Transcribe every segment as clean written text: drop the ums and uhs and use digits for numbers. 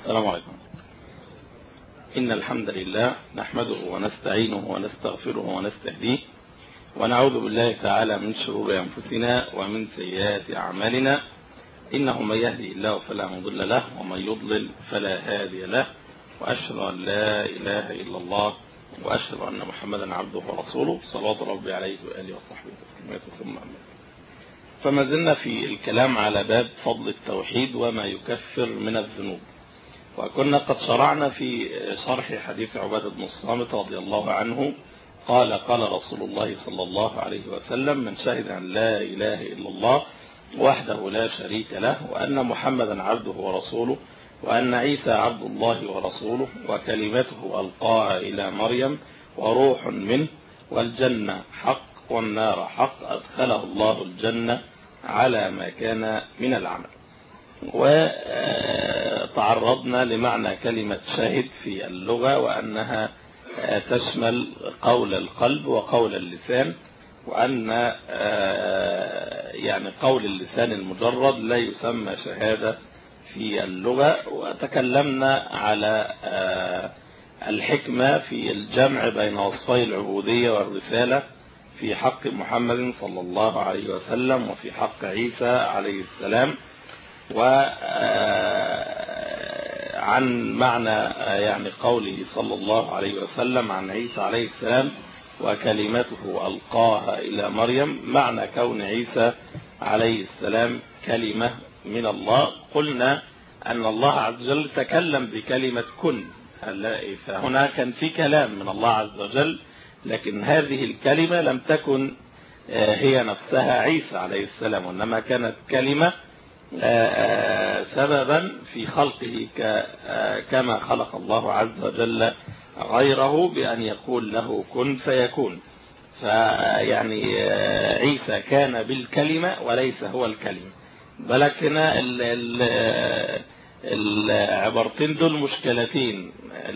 السلام عليكم. إن الحمد لله نحمده ونستعينه ونستغفره ونستهديه ونعوذ بالله تعالى من شرور أنفسنا ومن سيئات أعمالنا، إنه من يهدي الله فلا مضل له ومن يضلل فلا هادي له، وأشهد أن لا إله إلا الله وأشهد أن محمدا عبده ورسوله صلوات ربي عليه وآله وصحبه تسليمات ثم أما. فما زلنا في الكلام على باب فضل التوحيد وما يكفر من الذنوب، وكنا قد شرعنا في شرح حديث عبادة بن الصامت رضي الله عنه قال قال رسول الله صلى الله عليه وسلم: من شهد أن لا إله إلا الله وحده لا شريك له وأن محمدا عبده ورسوله وأن عيسى عبد الله ورسوله وكلمته ألقاها إلى مريم وروح منه والجنة حق والنار حق أدخله الله الجنة على ما كان من العمل. وتعرضنا لمعنى كلمة شهد في اللغة وأنها تشمل قول القلب وقول اللسان، وأن يعني قول اللسان المجرد لا يسمى شهادة في اللغة. وتكلمنا على الحكمة في الجمع بين وصفي العبودية والرسالة في حق محمد صلى الله عليه وسلم وفي حق عيسى عليه السلام، وعن معنى يعني قوله صلى الله عليه وسلم عن عيسى عليه السلام وكلمته ألقاها إلى مريم، معنى كون عيسى عليه السلام كلمة من الله. قلنا أن الله عز وجل تكلم بكلمة كن، فهنا كان في كلام من الله عز وجل، لكن هذه الكلمة لم تكن هي نفسها عيسى عليه السلام، وإنما كانت كلمة سببا في خلقه كما خلق الله عز وجل غيره بأن يقول له كن فيكون. فيعني عيسى كان بالكلمة وليس هو الكلمة. بلك هنا العبارتين دول مشكلتين،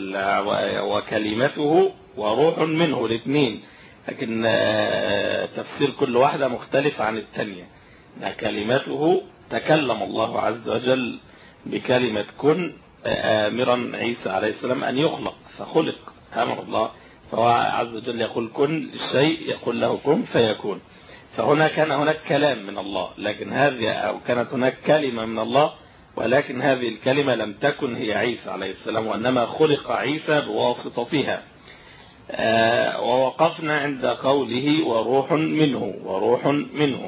وكلمته وروح منه الاثنين، لكن تفسير كل واحدة مختلف عن الثانية. كلمته تكلم الله عز وجل بكلمة كن آمرا عيسى عليه السلام أن يخلق فخلق، أمر الله، فهو عز وجل يقول كن الشيء يقول له كن فيكون. فهنا كان هناك كلام من الله، لكن هذه أو كانت هناك كلمة من الله، ولكن هذه الكلمة لم تكن هي عيسى عليه السلام، وإنما خلق عيسى بواسطتها. ووقفنا عند قوله وروح منه. وروح منه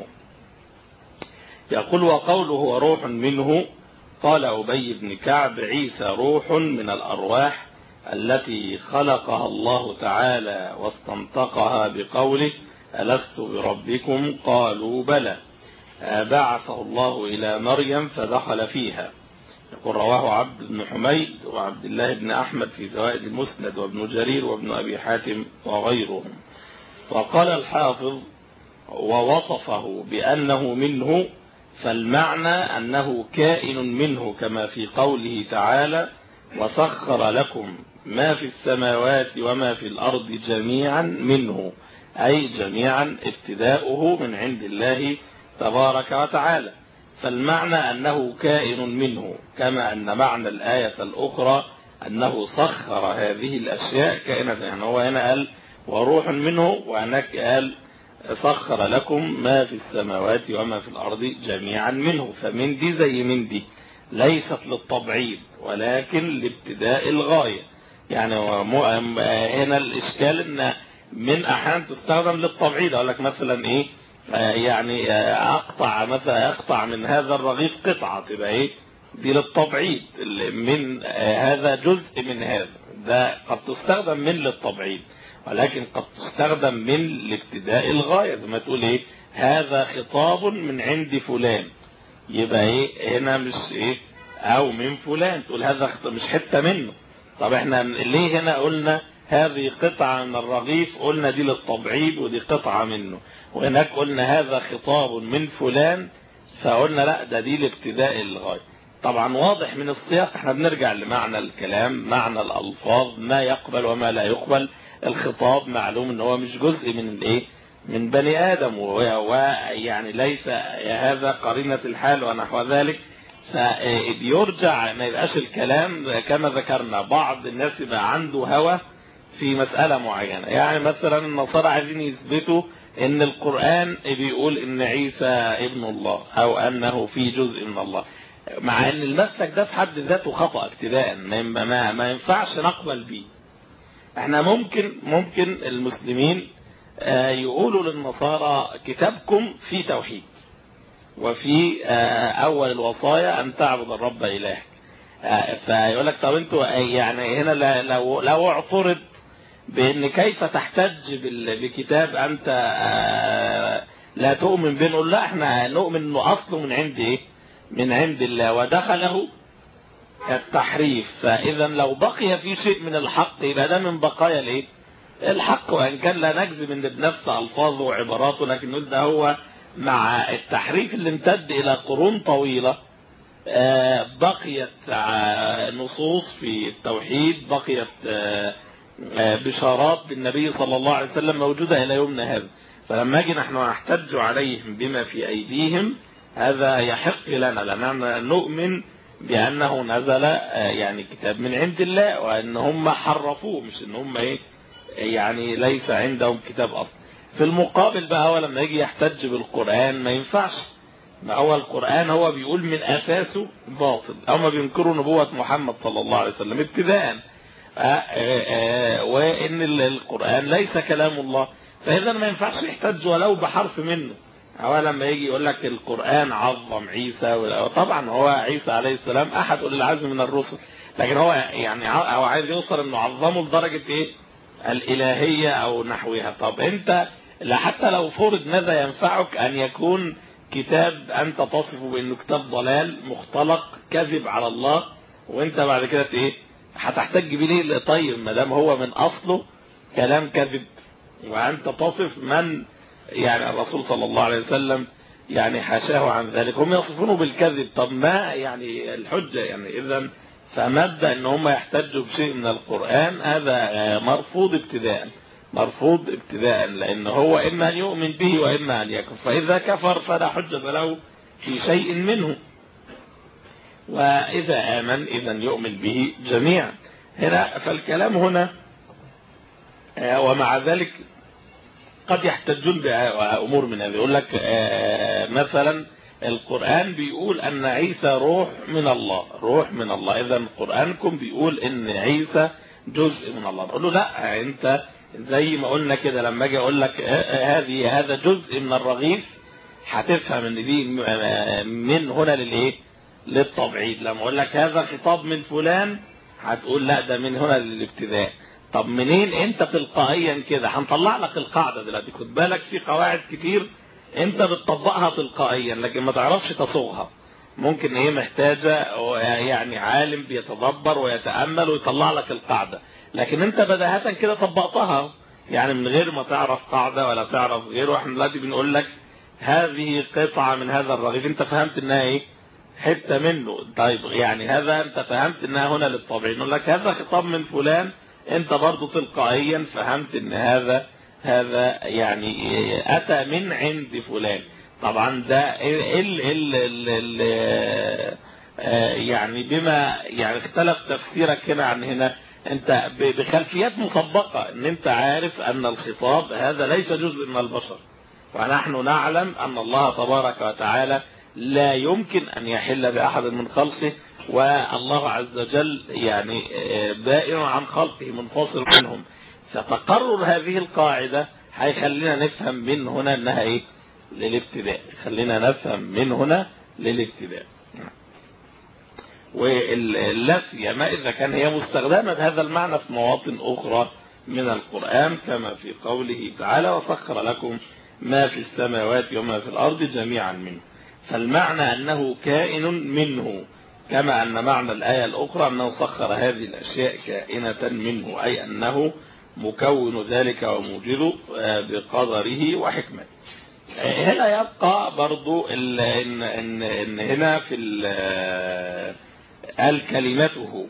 يقول وقوله وروح منه قال أبي بن كعب: عيسى روح من الأرواح التي خلقها الله تعالى واستنطقها بقوله ألست بربكم قالوا بلى، بعثه الله إلى مريم فدخل فيها. يقول رواه عبد بن حميد وعبد الله بن أحمد في زوائد المسند وابن جرير وابن أبي حاتم وغيرهم. وقال الحافظ ووصفه بأنه منه، فالمعنى أنه كائن منه كما في قوله تعالى وسخر لكم ما في السماوات وما في الأرض جميعا منه، أي جميعا ابتداؤه من عند الله تبارك وتعالى. فالمعنى أنه كائن منه، كما أن معنى الآية الأخرى أنه سخر هذه الأشياء كائنة. يعني هو هنا قال وروح منه، وهناك قال سخر لكم ما في السماوات وما في الأرض جميعا منه. فمن دي زي من دي، ليست للتبعيد ولكن لابتداء الغاية. يعني هنا الإشكال أن من أحيانا تستخدم للتبعيد. أقول لك مثلا إيه، يعني أقطع مثلا أقطع من هذا الرغيف قطعة، تبقى إيه دي للتبعيد، من هذا جزء من هذا، ده قد تستخدم من للتبعيد، ولكن قد تستخدم من لابتداء الغاية، زي ما تقول ايه هذا خطاب من عند فلان، يبقى ايه هنا مش ايه او من فلان، تقول هذا خطاب مش حتة منه. طب احنا ليه هنا قلنا هذه قطعة من الرغيف، قلنا دي للتبعيد ودي قطعة منه، وهناك قلنا هذا خطاب من فلان فقلنا لا ده دي لابتداء الغاية. طبعا واضح من السياق احنا بنرجع لمعنى الكلام، معنى الألفاظ، ما يقبل وما لا يقبل. الخطاب معلوم ان هو مش جزء من الايه من بني آدم، ويعني ليس هذا قرينة الحال ونحو ذلك. فبيرجع ما يبقاش الكلام كما ذكرنا. بعض الناس يبقى عنده هوى في مسألة معينة، يعني مثلا النصارى عايزين يثبتوا ان القرآن بيقول ان عيسى ابن الله او انه في جزء من الله، مع ان المسلك ده في حد ذاته خطأ ابتداء ما ينفعش نقبل به. احنا ممكن المسلمين يقولوا للنصارى كتابكم في توحيد، وفي اول الوصايا ان تعبد الرب الهك. فيقول لك طب انتوا يعني هنا لو اعترض بان كيف تحتج بكتاب انت لا تؤمن به، نقول لا احنا نؤمن انه اصله من عند ايه؟ من عند الله، ودخله التحريف. فاذا لو بقي في شيء من الحق يبقى ده من بقايا الايه؟ الحق، وان كان لا نجزم ان بنفس الفاظه وعباراته، لكن نقول ده هو مع التحريف اللي امتد الى قرون طويله بقيت نصوص في التوحيد، بقيت بشارات بالنبي صلى الله عليه وسلم موجودة إلى يومنا هذا. فلما اجي نحن نحتج عليهم بما في أيديهم هذا يحق لنا، لأننا نؤمن بأنه نزل يعني كتاب من عند الله، وأن هم حرفوه، مش أن هم يعني ليس عندهم كتاب أصلا. في المقابل بقى هو لما يجي يحتج بالقرآن ما ينفعش، ما هو القرآن هو بيقول من أساسه باطل، أو ما بينكروا نبوة محمد صلى الله عليه وسلم ابتداء، وإن القرآن ليس كلام الله، فإذا ما ينفعش يحتج ولو بحرف منه. هو لما يجي يقول لك القرآن عظم عيسى، طبعا هو عيسى عليه السلام أحد أولي العزم من الرسل، لكن هو يعني هو عايز يوصل إنه عظمه لدرجة إيه؟ الإلهية أو نحوها. طب أنت حتى لو فرض ماذا ينفعك أن يكون كتاب أنت تصفه بأنه كتاب ضلال مختلق كذب على الله، وأنت بعد كده إيه؟ هتحتاج بيه؟ طيب ما دام هو من أصله كلام كذب، وأنت تصف من يعني الرسول صلى الله عليه وسلم يعني حاشاه عن ذلك، هم يصفونه بالكذب. طب ما يعني الحجة يعني؟ إذن فمبدأ ان هم يحتجوا بشيء من القرآن هذا مرفوض ابتداء، مرفوض ابتداء، لأن هو إما أن يؤمن به وإما أن يكفر، فإذا كفر فلا حجة له في شيء منه، وإذا آمن إذا يؤمن به جميعا. هنا فالكلام هنا ومع ذلك قد يحتجون بأمور من هذه. يقول لك مثلا القرآن بيقول أن عيسى روح من الله، روح من الله، إذا قرآنكم بيقول أن عيسى جزء من الله. نقول له لا، أنت زي ما قلنا كده لما أجي أقول لك هذا جزء من الرغيف هتفهم أن دي من هنا للإيه؟ للتبعيد. لما أقول لك هذا خطاب من فلان هتقول لا ده من هنا للابتداء. طب منين انت تلقائيا كده؟ هنطلع لك القاعدة دلوقتي. خد بالك في قواعد كتير انت بتطبقها تلقائيا لكن ما تعرفش تصوغها، ممكن ايه محتاجة يعني عالم بيتدبر ويتأمل ويطلع لك القاعدة، لكن انت بداهة كده طبقتها يعني من غير ما تعرف قاعدة ولا تعرف غيره. احنا دلوقتي بنقول لك هذه قطعة من هذا الرغيف، انت فهمت انها ايه؟ حتة منه. طيب يعني هذا انت فهمت انها هنا للطبيعي، نقول لك هذا خطاب من فلان، انت برضو تلقائيا فهمت ان هذا يعني اتى من عند فلان. طبعا ده يعني بما يعني اختلف تفسيرك هنا عن هنا، انت بخلفيات مسبقة ان انت عارف ان الخطاب هذا ليس جزء من البشر، ونحن نعلم ان الله تبارك وتعالى لا يمكن ان يحل باحد من خلقه، والله عز وجل يعني بائن عن خلقه منفصل منهم. فتقرر هذه القاعدة هيخلينا نفهم من هنا انها ايه؟ للابتداء، خلينا نفهم من هنا للابتداء. ولا سيما اذا كان هي مستخدمة بهذا المعنى في مواطن اخرى من القرآن، كما في قوله تعالى وسخر لكم ما في السماوات وما في الارض جميعا منه. فالمعنى انه كائن منه، كما أن معنى الآية الأخرى أنه سخر هذه الأشياء كائنة منه، أي أنه مكون ذلك وموجده بقدره وحكمته. هنا يبقى برضو إن هنا في كلمته،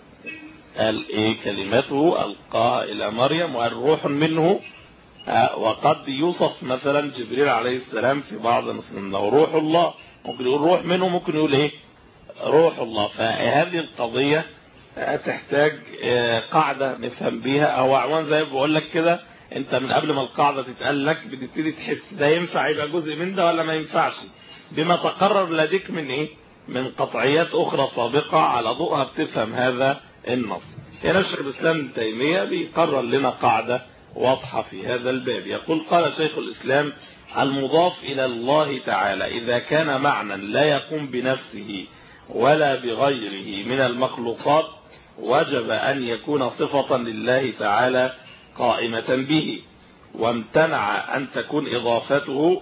كلمته ألقاها إلى مريم والروح منه. وقد يوصف مثلا جبريل عليه السلام في بعض المسلمين لو روح الله، ممكن يقول روح منه، ممكن يقول إيه؟ روح الله. فهذه القضية تحتاج قاعدة نفهم بيها، او عوان زي ما بقول لك كده، انت من قبل ما القاعدة تتقال لك بتبتدي تحس ده ينفع يبقى جزء من ده ولا ما ينفعش، بما تقرر لديك من ايه، من قطعيات اخرى سابقة على ضوءها بتفهم هذا النص. هنا شيخ الاسلام ابن تيمية بيقرر لنا قاعدة واضحة في هذا الباب. يقول قال شيخ الاسلام: المضاف الى الله تعالى اذا كان معنى لا يقوم بنفسه ولا بغيره من المخلوقات وجب ان يكون صفة لله تعالى قائمة به، وامتنع ان تكون اضافته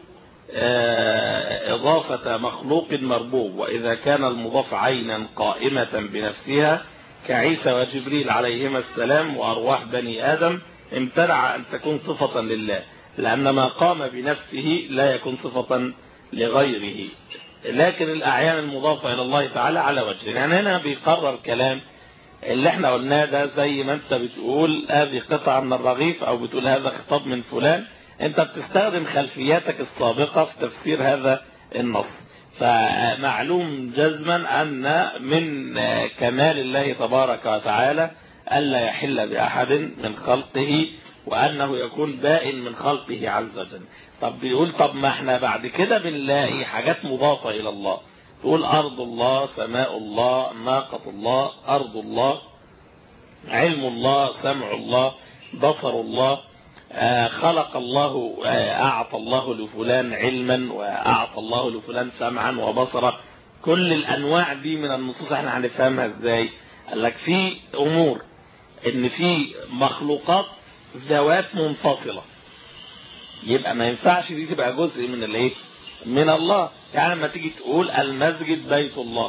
إضافة مخلوق مربوب. وإذا كان المضاف عينا قائمة بنفسها كعيسى وجبريل عليهما السلام وأرواح بني آدم امتنع أن تكون صفة لله، لأن ما قام بنفسه لا يكون صفة لغيره. لكن الأعيان المضافة إلى الله تعالى على وجه، يعني هنا بيقرر كلام اللي احنا قلناه ده، زي ما انت بتقول هذه قطعة من الرغيف او بتقول هذا خطاب من فلان، انت بتستخدم خلفياتك السابقة في تفسير هذا النص. فمعلوم جزما ان من كمال الله تبارك وتعالى ألا يحل بأحد من خلقه، وأنه يكون بائن من خلقه عز وجل. طب بيقول طب ما احنا بعد كده بنلاقي حاجات مضافة إلى الله، تقول أرض الله، سماء الله، ناقة الله، أرض الله، علم الله، سمع الله، بصر الله، خلق الله، أعطى الله لفلان علما، وأعطى الله لفلان سمعا وبصرا. كل الأنواع دي من النصوص احنا هنفهمها ازاي؟ قال لك في أمور ان في مخلوقات ذوات منفصلة، يبقى ما ينفعش دي تبقى جزء من الايه؟ من الله. يعني لما تيجي تقول المسجد بيت الله،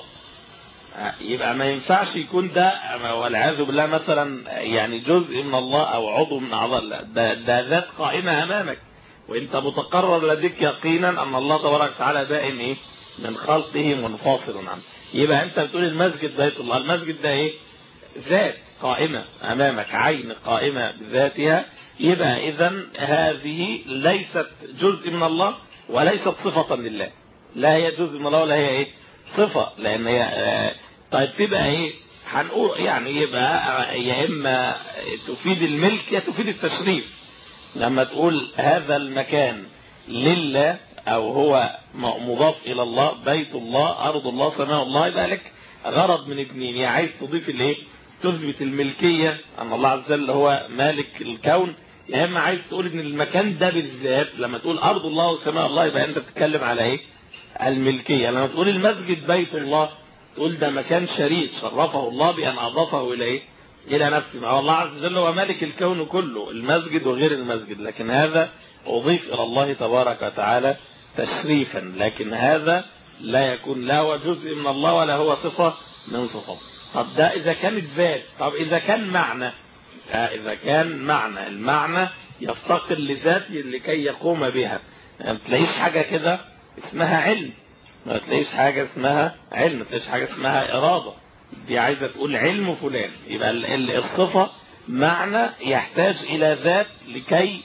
يبقى ما ينفعش يكون ده والعياذ بالله مثلا يعني جزء من الله او عضو من اعضاء الله، ده ذات قائمة امامك، وانت متقرر لديك يقينا ان الله تبارك وتعالى بائن ايه؟ من خلقه منفصل عنه. يبقى انت بتقول المسجد بيت الله، المسجد ده ايه؟ ذات قائمة امامك، عين قائمة بذاتها. يبقى اذا هذه ليست جزء من الله وليست صفة لله، لا هي جزء من الله ولا هي ايه؟ صفة. لان هي طيب تبقى ايه؟ هنقول يعني يبقى يا اما تفيد الملك يا تفيد التشريف. لما تقول هذا المكان لله او هو مضاف الى الله، بيت الله، ارض الله، سماء الله، يبقى لك غرض من اتنين: يا عايز تضيف الايه؟ تثبت الملكية ان الله عز وجل هو مالك الكون، يا اما عايز تقول ان المكان ده بالذات. لما تقول ارض الله وسماء الله يبقى انت بتتكلم على ايه؟ الملكية. لما تقول المسجد بيت الله تقول ده مكان شريف شرفه الله بان اضافه الى ايه؟ الى نفسه. مع الله عز وجل هو مالك الكون كله، المسجد وغير المسجد، لكن هذا اضيف الى الله تبارك وتعالى تشريفا، لكن هذا لا يكون لا هو جزء من الله ولا هو صفة من صفاته. طب ده اذا كانت ذات. طب اذا كان معنى، اذا كان معنى، المعنى يفتقر لذاته لكي يقوم بها. يعني ما تلاقيش حاجة كده اسمها علم، ما تلاقيش حاجة اسمها علم، ما تلاقيش حاجة اسمها إرادة، دي عايزة تقول علم فلان. يبقى الصفة معنى يحتاج إلى ذات لكي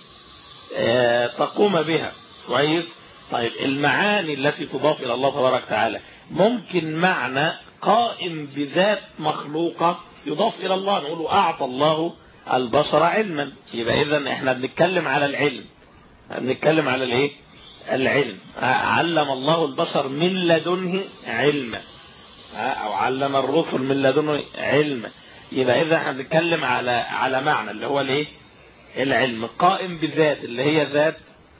تقوم بها. كويس؟ طيب المعاني التي تضاف إلى الله تبارك وتعالى، ممكن معنى قائم بذات مخلوقة يضاف إلى الله، نقول أعطى الله البشر علما، يبقى إذن إحنا بنتكلم على العلم، بنتكلم على الإيه؟ العلم. علم الله البشر من لدنه علما، أو علم الرسل من لدنه علما. يبقى إذا احنا بنتكلم على معنى اللي هو الإيه؟ العلم قائم بذات اللي هي ذات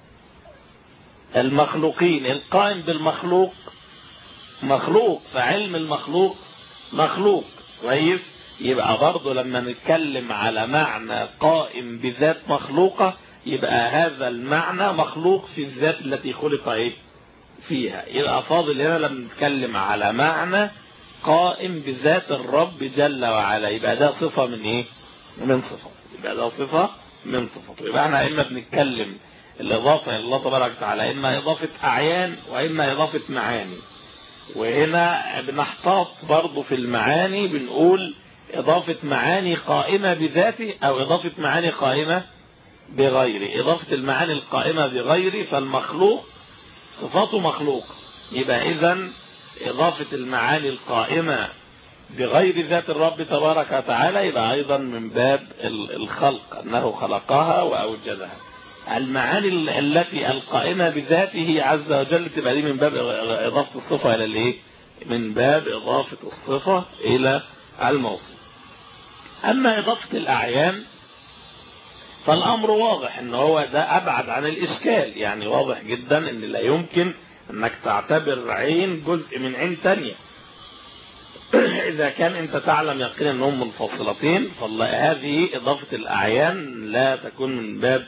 المخلوقين. القائم بالمخلوق مخلوق، فعلم المخلوق مخلوق. كويس؟ يبقى برضه لما نتكلم على معنى قائم بذات مخلوقة يبقى هذا المعنى مخلوق في الذات التي خلق ايه فيها. يبقى فاضل هنا لما نتكلم على معنى قائم بذات الرب جل وعلا، يبقى ده صفة من ايه؟ من صفات. يبقى ده صفة من صفات. يبقى احنا اما بنتكلم الاضافة الى الله تبارك وتعالى اما اضافة اعيان واما اضافة معاني. وهنا بنحتاط برضو في المعاني، بنقول اضافة معاني قائمة بذاته او اضافة معاني قائمة بغيره. اضافة المعاني القائمة بغيره فالمخلوق صفاته مخلوق، يبقى اذن إضافة المعاني القائمة بغير ذات الرب تبارك وتعالى يبقى أيضا من باب الخلق، أنه خلقها وأوجدها. المعاني التي القائمة بذاته عز وجل تبقى دي من باب إضافة الصفة إلى الإيه؟ من باب إضافة الصفة إلى الموصوف. أما إضافة الأعيان فالأمر واضح إن هو ده أبعد عن الإشكال، يعني واضح جدا إن لا يمكن أنك تعتبر عين جزء من عين تانية. إذا كان أنت تعلم يقينا أنهم منفصلتين فهذه إضافة الأعيان لا تكون من باب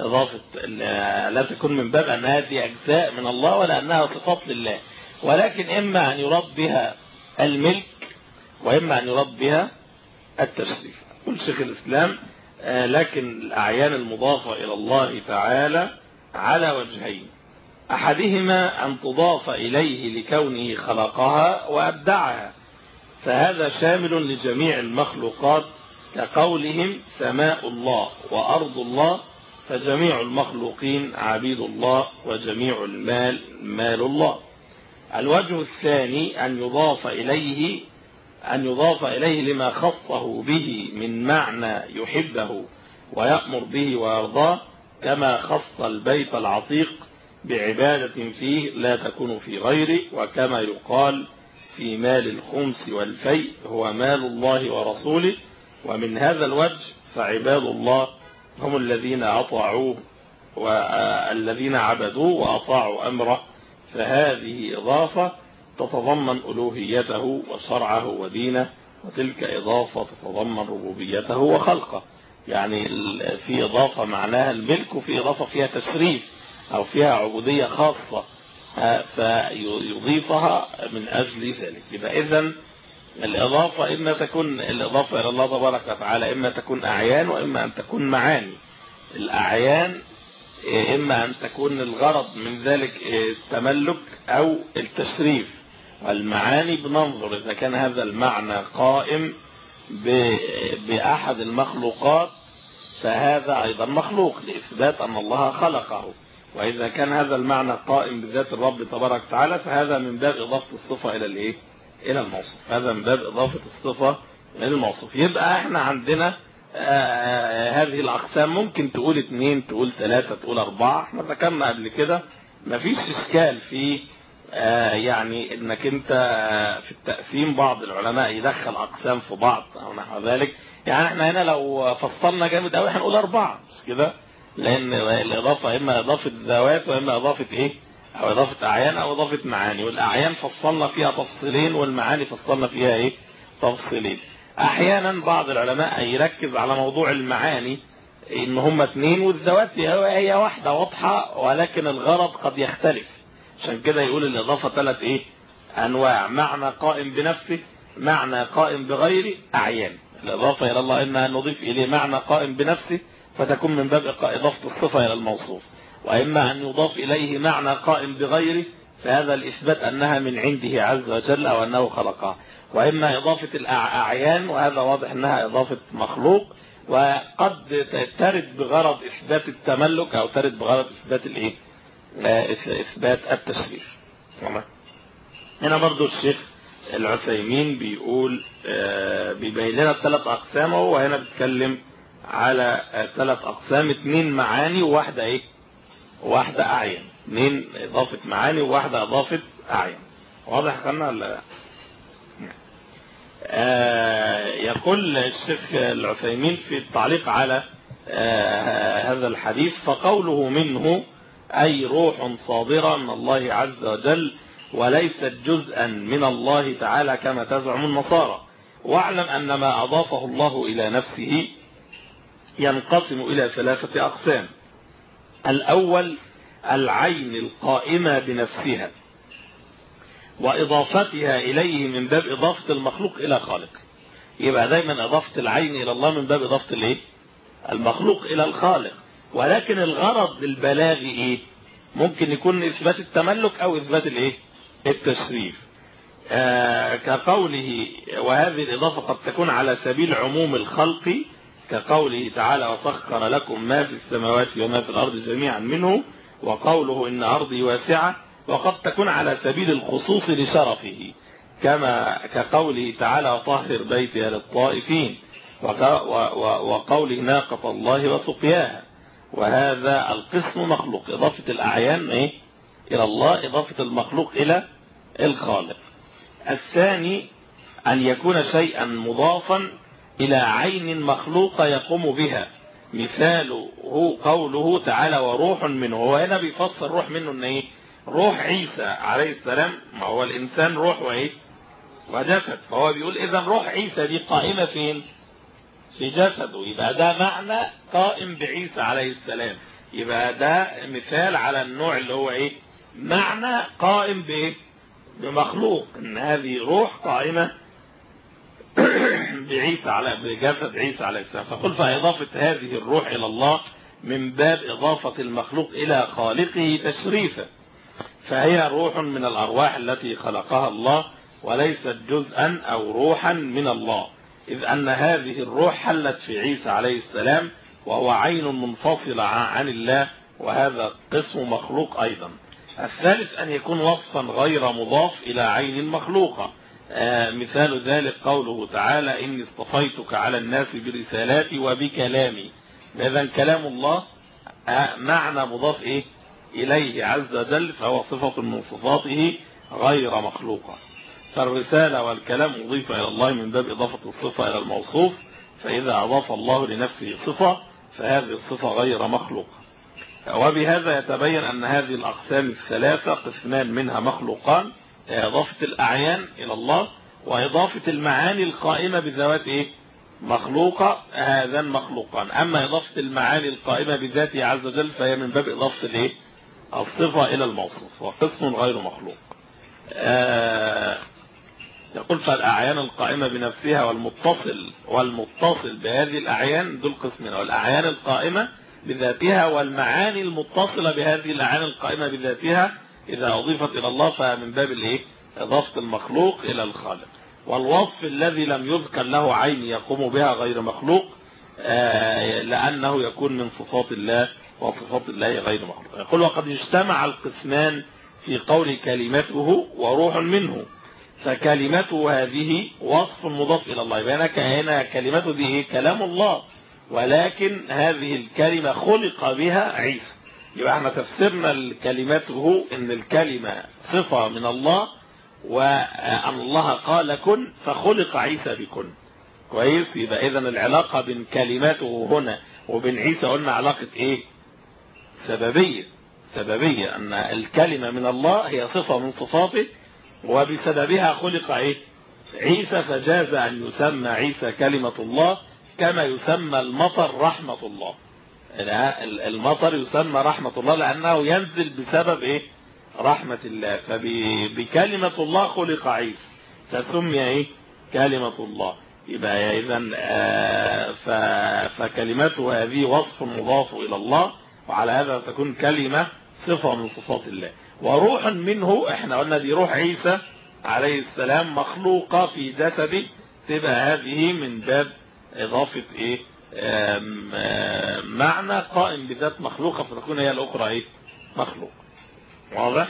أن هذه أجزاء من الله ولا أنها صفات لله، ولكن إما أن يراد بها الملك وإما أن يراد بها التشريف. قل شيخ الإسلام لكن الأعيان المضافة إلى الله تعالى على وجهين، أحدهما أن تضاف إليه لكونه خلقها وأبدعها، فهذا شامل لجميع المخلوقات كقولهم سماء الله وأرض الله، فجميع المخلوقين عبيد الله وجميع المال مال الله. الوجه الثاني أن يضاف إليه لما خصه به من معنى يحبه ويأمر به ويرضاه، كما خص البيت العتيق بعبادة فيه لا تكون في غيره، وكما يقال في مال الخمس والفيء هو مال الله ورسوله. ومن هذا الوجه فعباد الله هم الذين أطاعوه والذين عبدوه وأطاعوا أمره، فهذه إضافة تتضمن ألوهيته وشرعه ودينه، وتلك إضافة تتضمن ربوبيته وخلقه. يعني في إضافة معناها الملك، وفي إضافة فيها تشريف أو فيها عبودية خاصة فيضيفها من أجل ذلك. يبقى إذن الإضافة إما تكون الإضافة إلى الله تبارك وتعالى إما تكون أعيان وإما أن تكون معاني. الأعيان إما أن تكون الغرض من ذلك التملك أو التشريف، والمعاني بننظر إذا كان هذا المعنى قائم بأحد المخلوقات فهذا أيضا مخلوق لإثبات أن الله خلقه، وإذا كان هذا المعنى قائم بذات الرب تبارك وتعالى فهذا من باب إضافة الصفة إلى الإيه؟ إلى الموصوف. هذا من باب إضافة الصفة إلى الموصوف. يبقى إحنا عندنا هذه الأقسام، ممكن تقول 2 تقول 3 تقول 4. احنا ذكرنا قبل كده مفيش إشكال في يعني إنك أنت في التقسيم بعض العلماء يدخل أقسام في بعض أو نحو ذلك. يعني احنا هنا لو فصلنا جامد قوي هنقول 4 مش كده، لأن الإضافة إما إضافة ذوات وإما إضافة إيه أو إضافة أعيان أو إضافة معاني، والأعيان فصلنا فيها تفصيلين والمعاني فصلنا فيها إيه تفصيلين. أحيانا بعض العلماء يركز على موضوع المعاني إن هم 2 والذوات هي واحدة واضحة، ولكن الغرض قد يختلف، عشان كده يقول الإضافة 3 إيه أنواع: معنى قائم بنفسه، معنى قائم بغيره، أعيان. الإضافة إلى الله إما أن نضيف إليه معنى قائم بنفسه فتكون من باب إضافة الصفة إلى الموصوف، وإما أن يضاف إليه معنى قائم بغيره فهذا الإثبات أنها من عنده عز وجل أو أنه خلقها، وإما إضافة الأعيان وهذا واضح أنها إضافة مخلوق، وقد ترد بغرض إثبات التملك أو ترد بغرض إثبات الإيه إثبات التشريف. هنا برضو الشيخ العثيمين بيقول بيبين لنا 3 أقسام، وهنا بيتكلم على 3 أقسام: 2 معاني وواحدة إيه وواحدة أعين. 2 إضافة معاني وواحدة إضافة أعين. واضح خلنا ولا يقول الشيخ العثيمين في التعليق على هذا الحديث: فقوله منه أي روح صادرة من الله عز وجل وليست جزءا من الله تعالى كما تزعم النصارى، واعلم أن ما أضافه الله إلى نفسه ينقسم إلى 3 أقسام. الأول العين القائمة بنفسها وإضافتها إليه من باب إضافة المخلوق إلى خالق. يبقى دايما إضافة العين إلى الله من باب إضافة الإيه؟ المخلوق إلى الخالق، ولكن الغرض البلاغي إيه؟ ممكن يكون إثبات التملك أو إثبات الإيه؟ التشريف. كقوله وهذه الإضافة قد تكون على سبيل عموم الخلق، كقوله تعالى وسخر لكم ما في السماوات وما في الأرض جميعا منه، وقوله إن أرضي واسعة، وقد تكون على سبيل الخصوص لشرفه كقوله تعالى وطهر بيتي للطائفين، وقوله ناقة الله وسقياها. وهذا القسم مخلوق، إضافة الأعيان إلى الله، إضافة المخلوق إلى الخالق. الثاني أن يكون شيئا مضافا إلى عين مخلوقة يقوم بها، مثاله قوله تعالى وروح منه. هو هنا بيفسر روح منه إن روح عيسى عليه السلام، ما هو الإنسان روح وجسد، فهو بيقول إذا روح عيسى دي قائمة فين؟ في جسده، يبقى ده معنى قائم بعيسى عليه السلام، يبقى ده مثال على النوع اللي هو معنى قائم بمخلوق، ان هذه روح قائمة بجسد عيسى عليه السلام. فقل فإضافة هذه الروح إلى الله من باب إضافة المخلوق إلى خالقه تشريفا، فهي روح من الأرواح التي خلقها الله وليست جزءا أو روحا من الله، إذ أن هذه الروح حلت في عيسى عليه السلام وهو عين منفصلة عن الله، وهذا قسم مخلوق أيضا. الثالث أن يكون وصفا غير مضاف إلى عين مخلوقة، مثال ذلك قوله تعالى إني اصطفيتك على الناس برسالاتي وبكلامي. إذا كلام الله معنى مضاف إليه عز وجل، فهو صفة من صفاته غير مخلوقة. فالرسالة والكلام أضيف إلى الله من باب إضافة الصفة إلى الموصوف، فإذا أضاف الله لنفسه صفة فهذه الصفة غير مخلوقة. وبهذا يتبين أن هذه الأقسام الثلاثة قسمان منها مخلوقان، إضافة الأعيان إلى الله وإضافة المعاني القائمة بذوات مخلوقة، هذان مخلوقان. أما إضافة المعاني القائمة بذاته عز وجل فهي من باب إضافة الصفة إلى الموصوف، وقسم غير مخلوق. يقول فالأعيان القائمة بنفسها والمتصل بهذه الأعيان دول قسمين، والأعيان القائمة بذاتها والمعاني المتصلة بهذه الأعيان القائمة بذاتها إذا أضيفت إلى الله فمن باب إضافة المخلوق إلى الخالق. والوصف الذي لم يذكر له عين يقوم بها غير مخلوق، لأنه يكون من صفات الله وصفات الله غير مخلوق. يقول وقد اجتمع القسمان في قول كلمته وروح منه، فكلمته هذه وصف مضاف إلى الله، يبقى هنا كلمته دي كلام الله، ولكن هذه الكلمة خلق بها عيسى. يبقى احنا تفسرنا كلمته ان الكلمة صفة من الله، وأن الله قال كن فخلق عيسى بكن. كويس، يبقى اذا العلاقة بين كلمته هنا وبين عيسى قلنا علاقة سببية، ان الكلمة من الله هي صفة من صفاته وبسببها خلق عيسى، فجاز ان يسمى عيسى كلمة الله كما يسمى المطر رحمة الله. المطر يسمى رحمة الله لأنه ينزل بسبب رحمة الله، فبكلمة الله خلق عيسى فسمي كلمة الله. يبقى إذن فكلمته هذه وصف مضاف إلى الله، وعلى هذا تكون كلمة صفة من صفات الله. وروح منه احنا قلنا دي روح عيسى عليه السلام مخلوقة في جسده، تبقى هذه من باب إضافة معنى قائم بذات مخلوقة، فتكون هي الأخرى مخلوق. واضح؟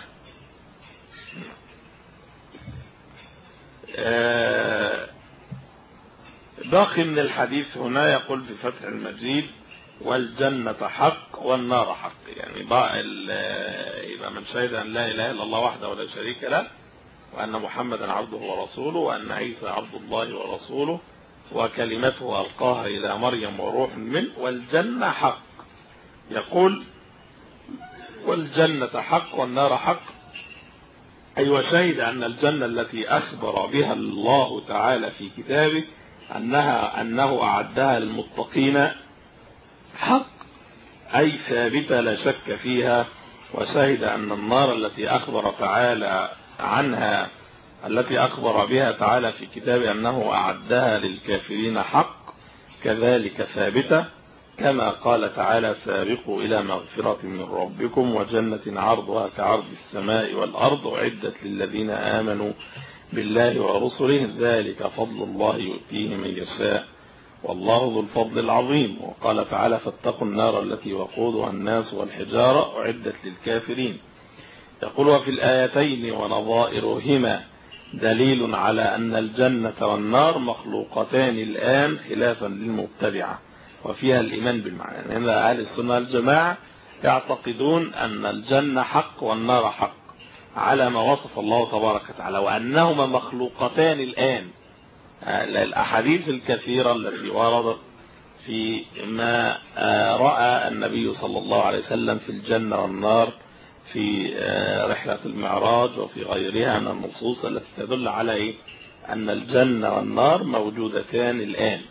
باقي من الحديث هنا يقول في فتح المجيد والجنة حق والنار حق، يعني يبقى من شهد أن لا إله إلا الله وحده ولا شريك له، وأن محمدا عبده ورسوله، وأن عيسى عبد الله ورسوله، وكلمته ألقاها إلى مريم وروح منه، والجنة حق. يقول والجنة حق والنار حق، أي وشهد أن الجنة التي أخبر بها الله تعالى في كتابه أنه أعدها للمتقين حق، أي ثابتة لا شك فيها. وشهد أن النار التي أخبر تعالى عنها التي أخبر بها تعالى في كتابه أنه أعدها للكافرين حق، كذلك ثابتة، كما قال تعالى سابقوا إلى مغفرة من ربكم وجنة عرضها كعرض السماء والأرض أعدت للذين آمنوا بالله ورسله ذلك فضل الله يؤتيه من يشاء والله ذو الفضل العظيم. وقال تعالى فاتقوا النار التي وقودها الناس والحجارة أعدت للكافرين. يقول وفي الآيتين ونظائرهما دليل على أن الجنة والنار مخلوقتان الآن خلافا للمبتدعة، وفيها الإيمان بالمعنى. يعني أهل السنة والجماعة يعتقدون أن الجنة حق والنار حق على ما وصف الله تبارك وتعالى، وأنهما مخلوقتان الآن. الأحاديث الكثيرة التي وردت في ما رأى النبي صلى الله عليه وسلم في الجنة والنار في رحلة المعراج وفي غيرها من النصوص التي تدل على أن الجنة والنار موجودتان الآن.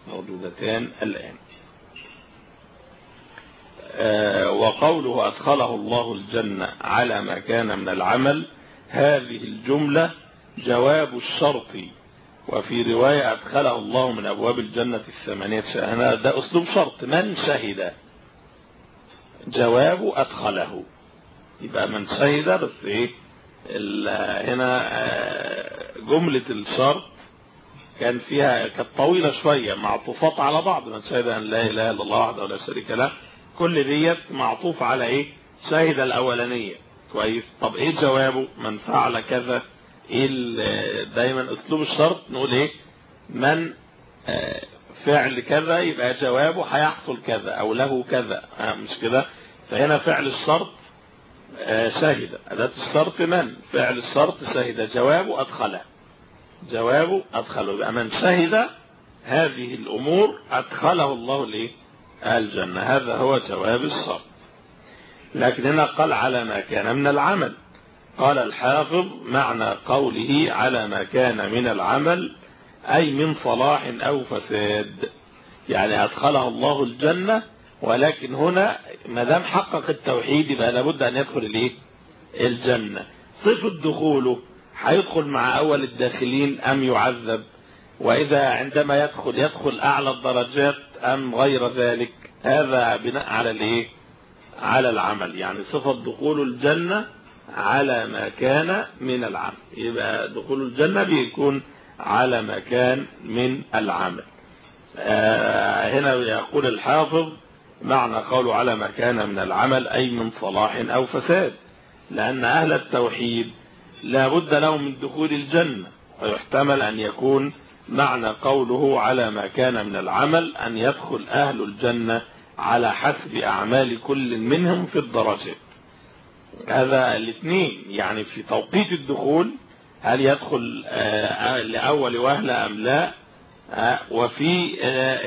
وقوله أدخله الله الجنة على ما كان من العمل، هذه الجملة جواب الشرط، وفي رواية أدخله الله من أبواب الجنة 8 شهادة. ده أسلوب شرط، من شهد، جواب أدخله، يبقى من شهد. بس هنا جملة الشرط كانت طويلة شوية، معطوفات على بعض. من شهد أن لا إله إلا الله وحده لا شريك له، كل ديت معطوف على شهد الأولانية. كويس. طب جوابه؟ من فعل كذا. دايما أسلوب الشرط نقول من فعل كذا، يبقى جوابه هيحصل كذا أو له كذا، مش كده؟ فهنا فعل الشرط شهد، أداة الشرط من، فعل الشرط شهد، جوابه أدخله. يبقى من شهد هذه الأمور أدخله الله الجنة، هذا هو جواب الشرط. لكن هنا قال على ما كان من العمل. قال الحافظ معنى قوله على ما كان من العمل أي من صلاح أو فساد، يعني أدخله الله الجنة، ولكن هنا ما دام حقق التوحيد يبقى لابد أن يدخل الجنة. صفة دخوله هيدخل مع أول الداخلين أم يعذب؟ وإذا عندما يدخل أعلى الدرجات أم غير ذلك؟ هذا بناء على على العمل. يعني صفة دخول الجنة على ما كان من العمل، يبقى دخول الجنة بيكون على ما كان من العمل. هنا يقول الحافظ معنى قوله على ما كان من العمل أي من صلاح أو فساد، لأن أهل التوحيد لا بد لهم من دخول الجنة، ويحتمل أن يكون معنى قوله على ما كان من العمل أن يدخل أهل الجنة على حسب أعمال كل منهم في الدرجات. هذا الاثنين، يعني في توقيت الدخول هل يدخل لأول وهلة أم لا، وفي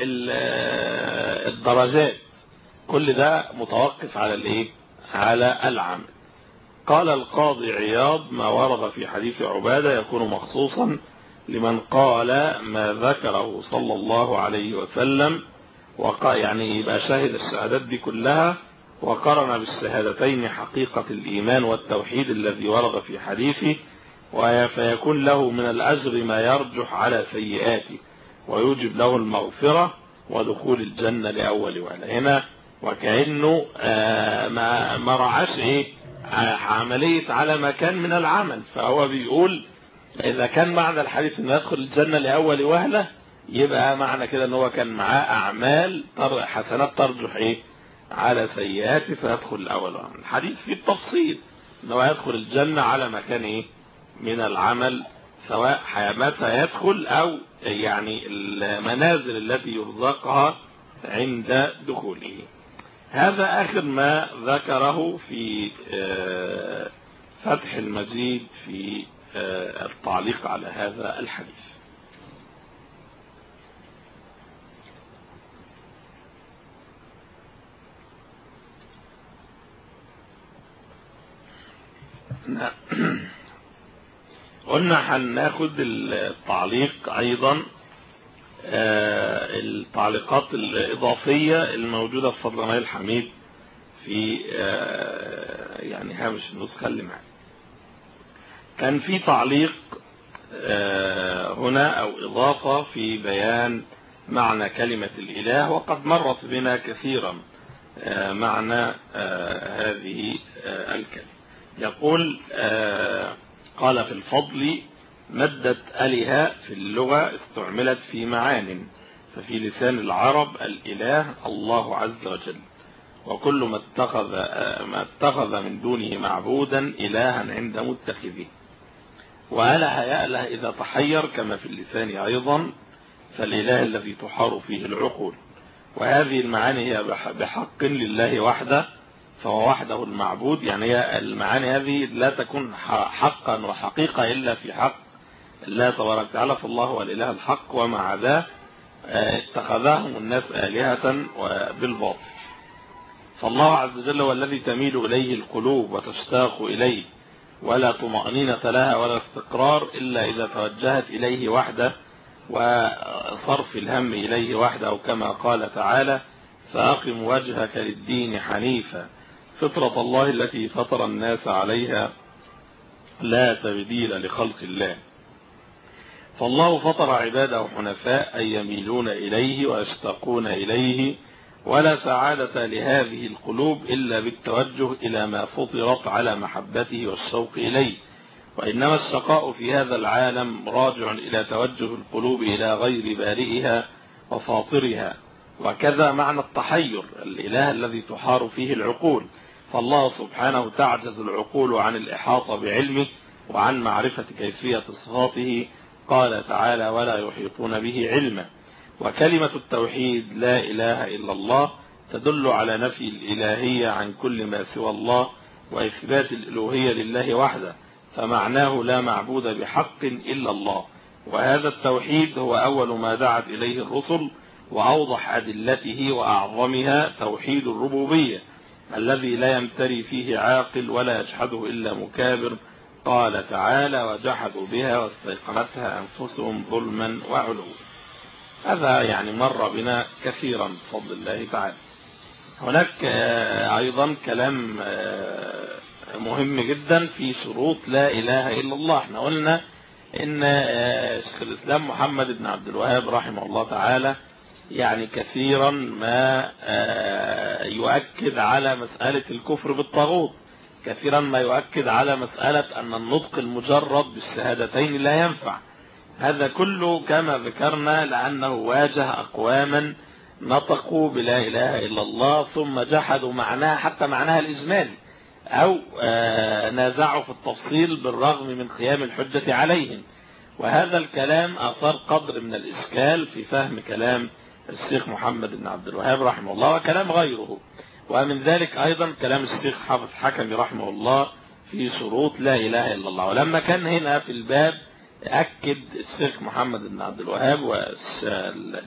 الدرجات، كل ده متوقف على العمل. قال القاضي عياض ما ورد في حديث عبادة يكون مخصوصا لمن قال ما ذكره صلى الله عليه وسلم، يعني يبقى شاهد الشهادات دي كلها، وقرن بالشهادتين حقيقة الإيمان والتوحيد الذي ورد في حديثه، فيكون له من الأجر ما يرجح على سيئاته ويوجب له المغفرة ودخول الجنة لأول وهلة. هنا وكأنه ما رعاش عملية على ما كان من العمل، فهو بيقول إذا كان معنى الحديث أنه يدخل الجنة لأول وهلة، يبقى معنى كده أنه كان معاه أعمال حسنات ترجح على سيئاته فيدخل الأول وهلة. الحديث فيه التفصيل أنه يدخل الجنة على ما كان من العمل، سواء متى يدخل أو يعني المنازل التي يرزقها عند دخوله. هذا آخر ما ذكره في فتح المجيد في التعليق على هذا الحديث. قلنا هناخد التعليق أيضا، التعليقات الإضافية الموجودة في فضل نايل حميد في يعني هامش النسخة اللي معي. كان في تعليق هنا أو إضافة في بيان معنى كلمة الإله، وقد مرت بنا كثيرا معنى هذه الكلمة. يقول قال في الفضل مادة آلهة في اللغة استعملت في معان، ففي لسان العرب الإله الله عز وجل، وكل ما اتخذ من دونه معبودا إلها عند متخذه. وألا هيأ له إذا تحير كما في اللسان أيضا، فالإله الذي تحار فيه العقول. وهذه المعاني هي بحق لله وحده، فهو وحده المعبود. يعني هي المعاني هذه لا تكون حقا وحقيقة إلا في حق الله تبارك وتعالى، فالله هو الإله الحق، وما عداه اتخذهم الناس آلهة بالباطل. فالله عز وجل هو الذي تميل إليه القلوب وتشتاق إليه، ولا طمأنينة لها ولا استقرار إلا إذا توجهت إليه وحده وصرف الهم إليه وحده، كما قال تعالى: فأقم وجهك للدين حنيفا فطرة الله التي فطر الناس عليها لا تبديل لخلق الله. فالله فطر عباده حنفاء أي يميلون إليه ويشتاقون إليه، ولا سعادة لهذه القلوب إلا بالتوجه إلى ما فطرت على محبته والشوق إليه. وإنما الشقاء في هذا العالم راجع إلى توجه القلوب إلى غير بارئها وفاطرها. وكذا معنى التحير، الإله الذي تحار فيه العقول. فالله سبحانه تعجز العقول عن الإحاطة بعلمه وعن معرفة كيفية صفاته. قال تعالى: ولا يحيطون به علما. وكلمة التوحيد لا إله إلا الله تدل على نفي الإلهية عن كل ما سوى الله وإثبات الإلوهية لله وحده، فمعناه لا معبود بحق إلا الله. وهذا التوحيد هو أول ما دعت إليه الرسل، وأوضح أدلته وأعظمها توحيد الربوبية الذي لا يمتري فيه عاقل ولا يجحده إلا مكابر. قال تعالى: وجحدوا بها واستيقنتها أنفسهم ظلما وعلوا. هذا يعني مر بنا كثيرا بفضل الله تعالى. هناك أيضا كلام مهم جدا في شروط لا إله إلا الله. احنا قلنا إن شيخ الإسلام محمد بن عبد الوهاب رحمه الله تعالى يعني كثيرا ما يؤكد على مسألة الكفر بالطاغوت، كثيرا ما يؤكد على مسألة أن النطق المجرد بالشهادتين لا ينفع. هذا كله كما ذكرنا لأنه واجه أقواما نطقوا بلا إله إلا الله ثم جحدوا معناها، حتى معناها الإجمالي، أو نازعوا في التفصيل بالرغم من قيام الحجة عليهم. وهذا الكلام أثار قدر من الإشكال في فهم كلام الشيخ محمد بن عبد الوهاب رحمه الله وكلام غيره. ومن ذلك أيضا كلام الشيخ حافظ حكمي رحمه الله في شروط لا إله إلا الله. ولما كان هنا في الباب أكد الشيخ محمد بن عبد الوهاب والشيخ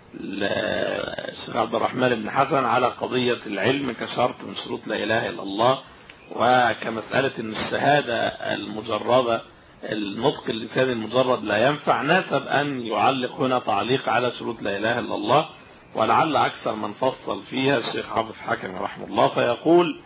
عبد الرحمن بن حسن على قضية العلم كشرط من شروط لا إله إلا الله، وكمسألة أن الشهادة المجردة النطق اللسان المجرد لا ينفع، ناسب أن يعلق هنا تعليق على شروط لا إله إلا الله، ولعل أكثر من فصل فيها الشيخ حافظ حكمي رحمه الله. فيقول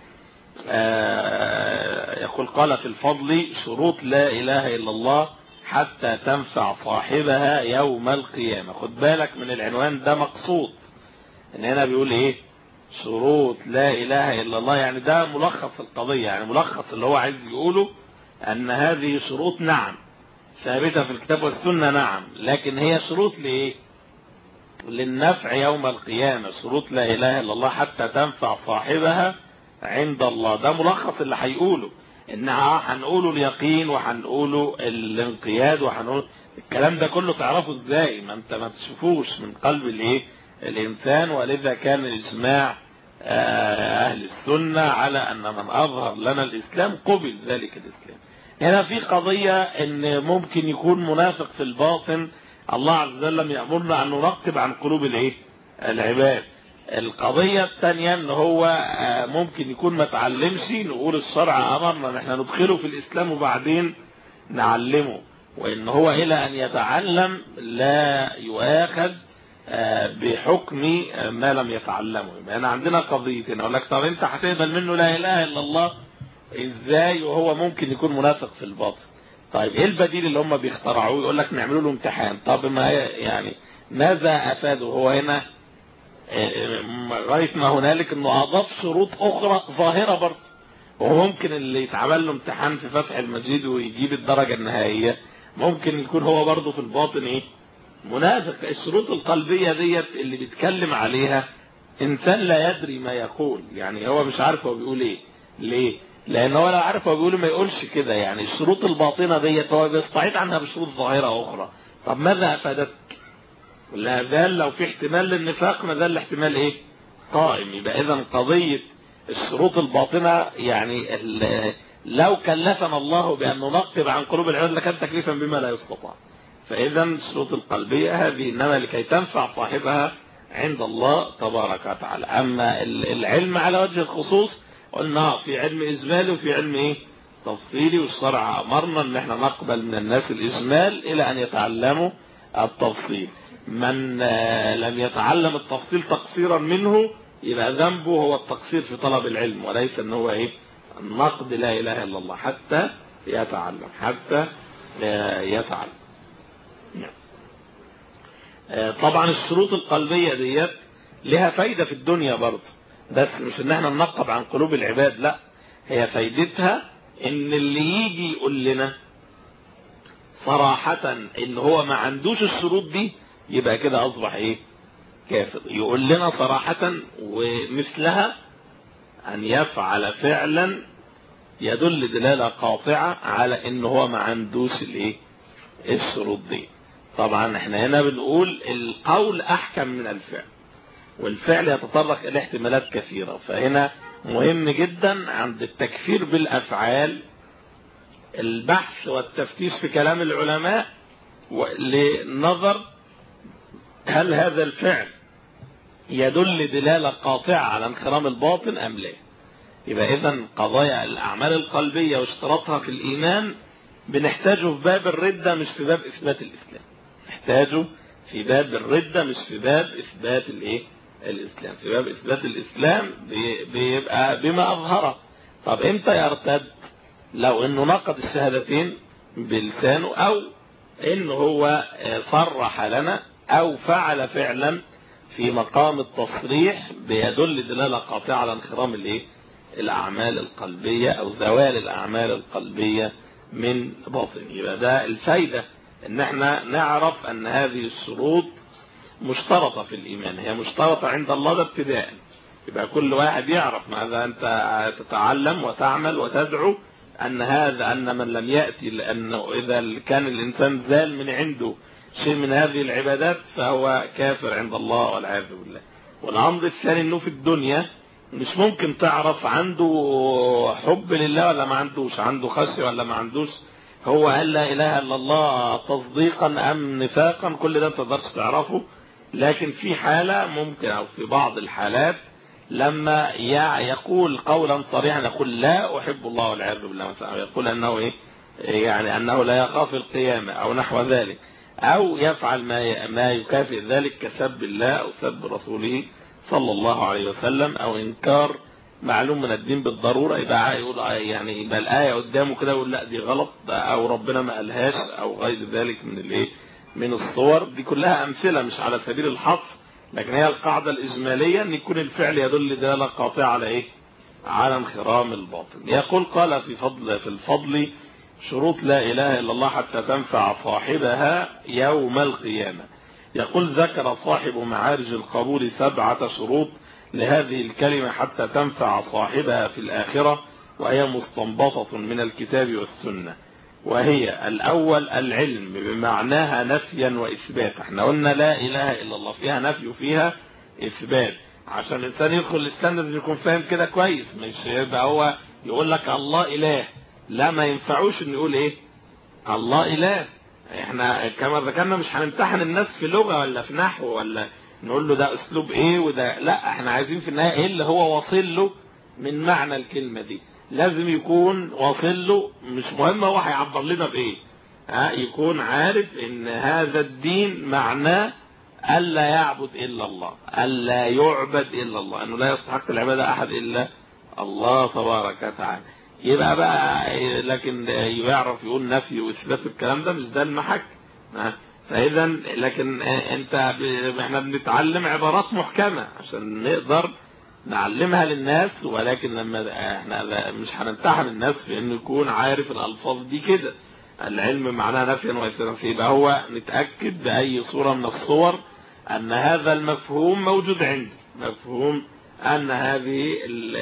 قال في الفضل: شروط لا إله إلا الله حتى تنفع صاحبها يوم القيامة. خد بالك من العنوان ده، مقصود ان هنا بيقول ايه؟ شروط لا اله الا الله، يعني ده ملخص القضية، يعني ملخص اللي هو عايز يقوله ان هذه شروط نعم ثابتة في الكتاب والسنة، نعم، لكن هي شروط لايه؟ للنفع يوم القيامة. شروط لا اله الا الله حتى تنفع صاحبها عند الله، ده ملخص اللي هيقوله. انها هنقوله اليقين وهنقوله الانقياد وهنقول الكلام ده كله. تعرفه ازاي؟ ما انت ما تشوفوش من قلب الايه الانسان. ولذا كان الاجماع اهل السنة على ان من اظهر لنا الاسلام قبل ذلك الاسلام. هنا في قضية ان ممكن يكون منافق في الباطن، الله عز وجل لم يأمرنا ان نرقب عن قلوب الايه العباد. القضية الثانية ان هو ممكن يكون ما تعلمش، نقول الشرع امرنا ان احنا ندخله في الاسلام وبعدين نعلمه، وان هو الى ان يتعلم لا يؤاخذ بحكم ما لم يتعلمه. يبقى انا عندنا قضيتين، اقول لك طب انت هتقبل منه لا اله الا الله ازاي وهو ممكن يكون منافق في الباطن؟ طيب ايه البديل اللي هم بيخترعوه؟ يقول لك نعملوا له امتحان. طب ما يعني ماذا افاده هو هنا لغايه ما هنالك؟ انه اضاف شروط اخرى ظاهره برضه، وهو ممكن اللي يتعمل له امتحان في فتح المجيد ويجيب الدرجه النهائيه ممكن يكون هو برضه في الباطن ايه؟ منافق. الشروط القلبيه ديت اللي بيتكلم عليها إنسان لا يدري ما يقول، يعني هو مش عارف هو بيقول إيه. ليه؟ لأن هو لو عارف هو بيقول ما يقولش كده. يعني الشروط الباطنة ديت هو بيستعيد عنها بشروط ظاهرة أخرى. طب ماذا أفادت؟ لا زال لو في احتمال للنفاق ما زال الاحتمال إيه؟ قائم. يبقى إذا قضية الشروط الباطنة يعني لو كلفنا الله بأن ننقب عن قلوب العباد لكان تكليفا بما لا يستطاع. فإذا الشروط القلبية هذه إنما لكي تنفع صاحبها عند الله تبارك وتعالى. أما العلم على وجه الخصوص قلنا في علم إجمالي وفي علم إيه؟ تفصيلي، والشرع أمرنا أن احنا نقبل من الناس الإجمال إلى أن يتعلموا التفصيل. من لم يتعلم التفصيل تقصيرا منه يبقى ذنبه هو التقصير في طلب العلم، وليس أنه هو إيه؟ النقد لا إله إلا الله حتى يتعلم يتعلم. طبعا الشروط القلبية ديت لها فايدة في الدنيا برضه، بس مش ان احنا ننقب عن قلوب العباد، لا، هي فايدتها ان اللي يجي يقول لنا صراحة ان هو ما عندوش الشروط دي يبقى كده اصبح ايه؟ كافر. يقول لنا صراحة ومثلها ان يفعل فعلا يدل دلالة قاطعة على ان هو ما عندوش الايه؟ الشروط دي. طبعا احنا هنا بنقول القول احكم من الفعل، والفعل يتطرق الى احتمالات كثيرة. فهنا مهم جدا عند التكفير بالافعال البحث والتفتيش في كلام العلماء لنظر هل هذا الفعل يدل دلالة قاطعة على انخرام الباطن ام لا. يبقى اذا قضايا الاعمال القلبية واشتراطها في الايمان بنحتاجه في باب الردة مش في باب اثبات الاسلام. نحتاجه في باب الردة مش في باب اثبات الايه؟ الاسلام. في باب اثبات الاسلام بيبقى بما اظهره. طب امتى يرتد؟ لو انه نقض الشهادتين بلسانه، او انه هو صرح لنا، او فعل فعلا في مقام التصريح بيدل دلالة قاطعة على انخرام الايه؟ الاعمال القلبية او زوال الاعمال القلبية من باطن. يبقى ده الفايدة ان احنا نعرف ان هذه الشروط مشترطة في الايمان، هي مشترطة عند الله ده ابتداء. يبقى كل واحد يعرف ماذا انت تتعلم وتعمل وتدعو ان من لم يأتي، لانه اذا كان الانسان زال من عنده شيء من هذه العبادات فهو كافر عند الله والعياذ بالله. والامر الثاني انه في الدنيا مش ممكن تعرف عنده حب لله ولا ما عندوش، عنده خشية ولا ما عندوش، هو هل لا اله الا الله تصديقا ام نفاقا، كل ده ما تقدرش تعرفه. لكن في حالة ممكن، او في بعض الحالات لما يقول قولا صريحا، يقول لا احب الله والعياذ بالله مثلا، يقول انه ايه؟ يعني انه لا يخاف القيامة او نحو ذلك، او يفعل ما يكافئ ذلك كسب الله او سب رسوله صلى الله عليه وسلم، او انكار معلوم من الدين بالضرورة. يبقى يقول يعني يبقى الآية قدامه كده يقول لا دي غلط، او ربنا ما قالهاش، او غير ذلك من الايه؟ من الصور دي. كلها امثلة مش على سبيل الحصر، لكن هي القاعدة الاجمالية ان يكون الفعل يدل دلالة قاطعة على ايه؟ على انخرام الباطن. يقول قال في الفضل شروط لا اله الا الله حتى تنفع صاحبها يوم القيامة. يقول ذكر صاحب معارج القبول 7 شروط لهذه الكلمة حتى تنفع صاحبها في الآخرة، وهي مستنبطة من الكتاب والسنة. وهي الأول العلم بمعناها نفيا وإثبات. احنا قلنا لا إله إلا الله فيها نفي وفيها إثبات، عشان الإنسان يدخل الإسلام لازم يكون فاهم كده كويس، مش يبقى هو يقول لك الله إله، لا ما ينفعوش إن يقول إيه؟ الله إله. احنا كما ذكرنا مش هنمتحن الناس في لغة ولا في نحو ولا نقول له ده اسلوب ايه وده، لا، احنا عايزين في النهاية ايه اللي هو واصل له من معنى الكلمة دي. لازم يكون واصل له، مش مهم هو هيعبر لنا بايه، يكون عارف ان هذا الدين معناه الا يعبد الا الله، الا يعبد الا الله، انه لا يستحق العبادة احد الا الله تبارك وتعالى. يبقى بقى لكن يعرف يقول نفي واثبات الكلام ده مش ده المحك. فاذا لكن احنا بنتعلم عبارات محكمة عشان نقدر نعلمها للناس، ولكن لما احنا مش هنمتحن الناس في انه يكون عارف الالفاظ دي كده. العلم معناه نفيا واثباتا، يبقى هو نتأكد بأي صورة من الصور ان هذا المفهوم موجود عنده، مفهوم أن هذه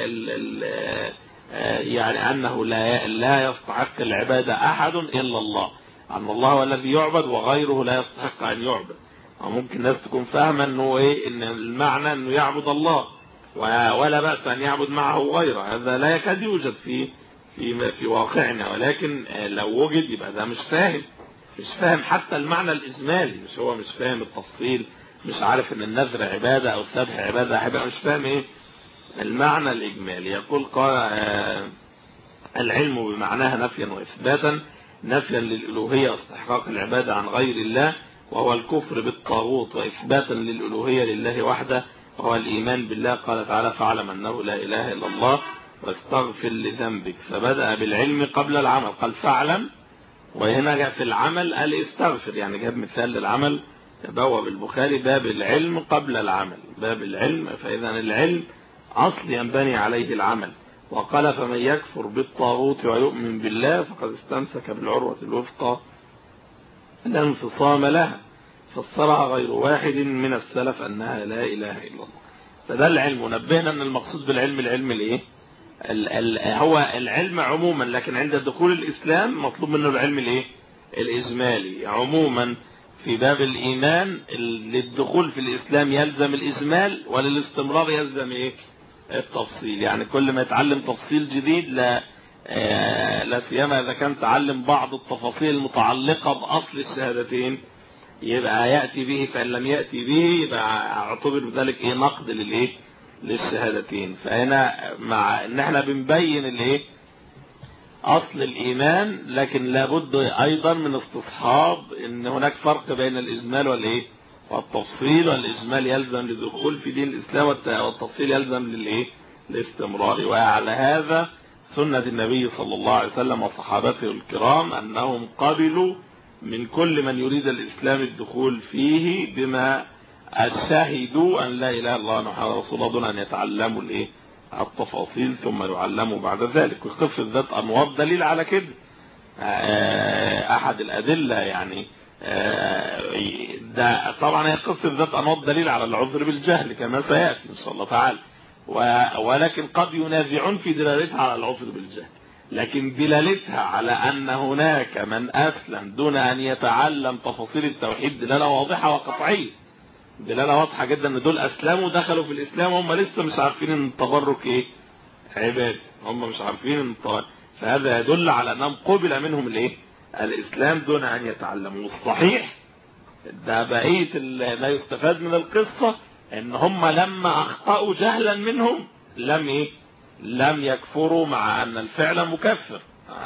يعني أنه لا يستحق العبادة أحد إلا الله، أن الله هو الذي يعبد وغيره لا يستحق أن يعبد. وممكن الناس تكون فاهمة أنه إن المعنى أنه يعبد الله ولا بأس أن يعبد معه غيره، هذا لا يكاد يوجد في واقعنا، ولكن لو وجد يبقى ده مش فاهم حتى المعنى الإجمالي، مش فاهم التفصيل، مش عارف ان النذر عبادة او الذبح عبادة، مش فاهم المعنى الإجمالي. يقول قال العلم بمعناها نفيا وإثباتا، نفيا للألوهية واستحقاق العبادة عن غير الله وهو الكفر بالطاغوت، وإثباتا للألوهية لله وحده وهو الإيمان بالله. قال تعالى فاعلم أنه لا إله إلا الله واستغفر لذنبك، فبدأ بالعلم قبل العمل، قال فاعلم، وهنا جاء في العمل قال استغفر، يعني جاب مثال للعمل، بواب البخاري باب العلم قبل العمل، باب العلم، فإذا العلم أصل ينبني عليه العمل. وقال فمن يكفر بالطاغوت ويؤمن بالله فقد استمسك بالعروة الوثقى لا انفصام لها، فسرها غير واحد من السلف أنها لا إله إلا الله. فده العلم، ونبهنا أن المقصود بالعلم العلم الإيه؟ هو العلم عموما، لكن عند دخول الإسلام مطلوب منه العلم الإيه؟ الإجمالي عموما. في باب الإيمان للدخول في الإسلام يلزم الإجمال، وللاستمرار يلزم إيه؟ التفصيل. يعني كل ما يتعلم تفصيل جديد لا سيما إذا كان تعلم بعض التفاصيل المتعلقة بأصل الشهادتين يبقى يأتي به، فإن لم يأتي به يبقى اعتبر بذلك إيه؟ نقد للإيه؟ للشهادتين. فهنا مع إن احنا بنبين الإيه؟ أصل الإيمان، لكن لابد أيضا من استصحاب إن هناك فرق بين الإجمال والإيه؟ والتفصيل، والإجمال يلزم للدخول في دين الإسلام والتفصيل يلزم للإيه؟ الاستمرار. وعلى هذا سنة النبي صلى الله عليه وسلم وصحابته الكرام أنهم قبلوا من كل من يريد الإسلام الدخول فيه بما شهدوا أن لا إله إلا الله محمد رسول الله دون أن يتعلموا الإيه؟ التفاصيل ثم يعلموا بعد ذلك. وخفة ذات أنواط دليل على كده، أحد الأدلة يعني ده طبعا هي قصة ذات أنواط دليل على العذر بالجهل كما سيأتي إن شاء الله تعالى، ولكن قد ينازعون في دلالتها على العذر بالجهل، لكن دلالتها على أن هناك من أسلم دون أن يتعلم تفاصيل التوحيد دلالة واضحة وقطعية، دلالة واضحة جدا ان دول أسلموا دخلوا في الإسلام وهم لسه مش عارفين ان التبرك إيه؟ عبادة، هم مش عارفين ان التبرك، فهذا يدل على أنهم قبل منهم الإيه؟ الإسلام دون أن يتعلموا. الصحيح ده بقية ما يستفاد من القصة ان هم لما أخطأوا جهلا منهم لم يكفروا، مع أن الفعل مكفر،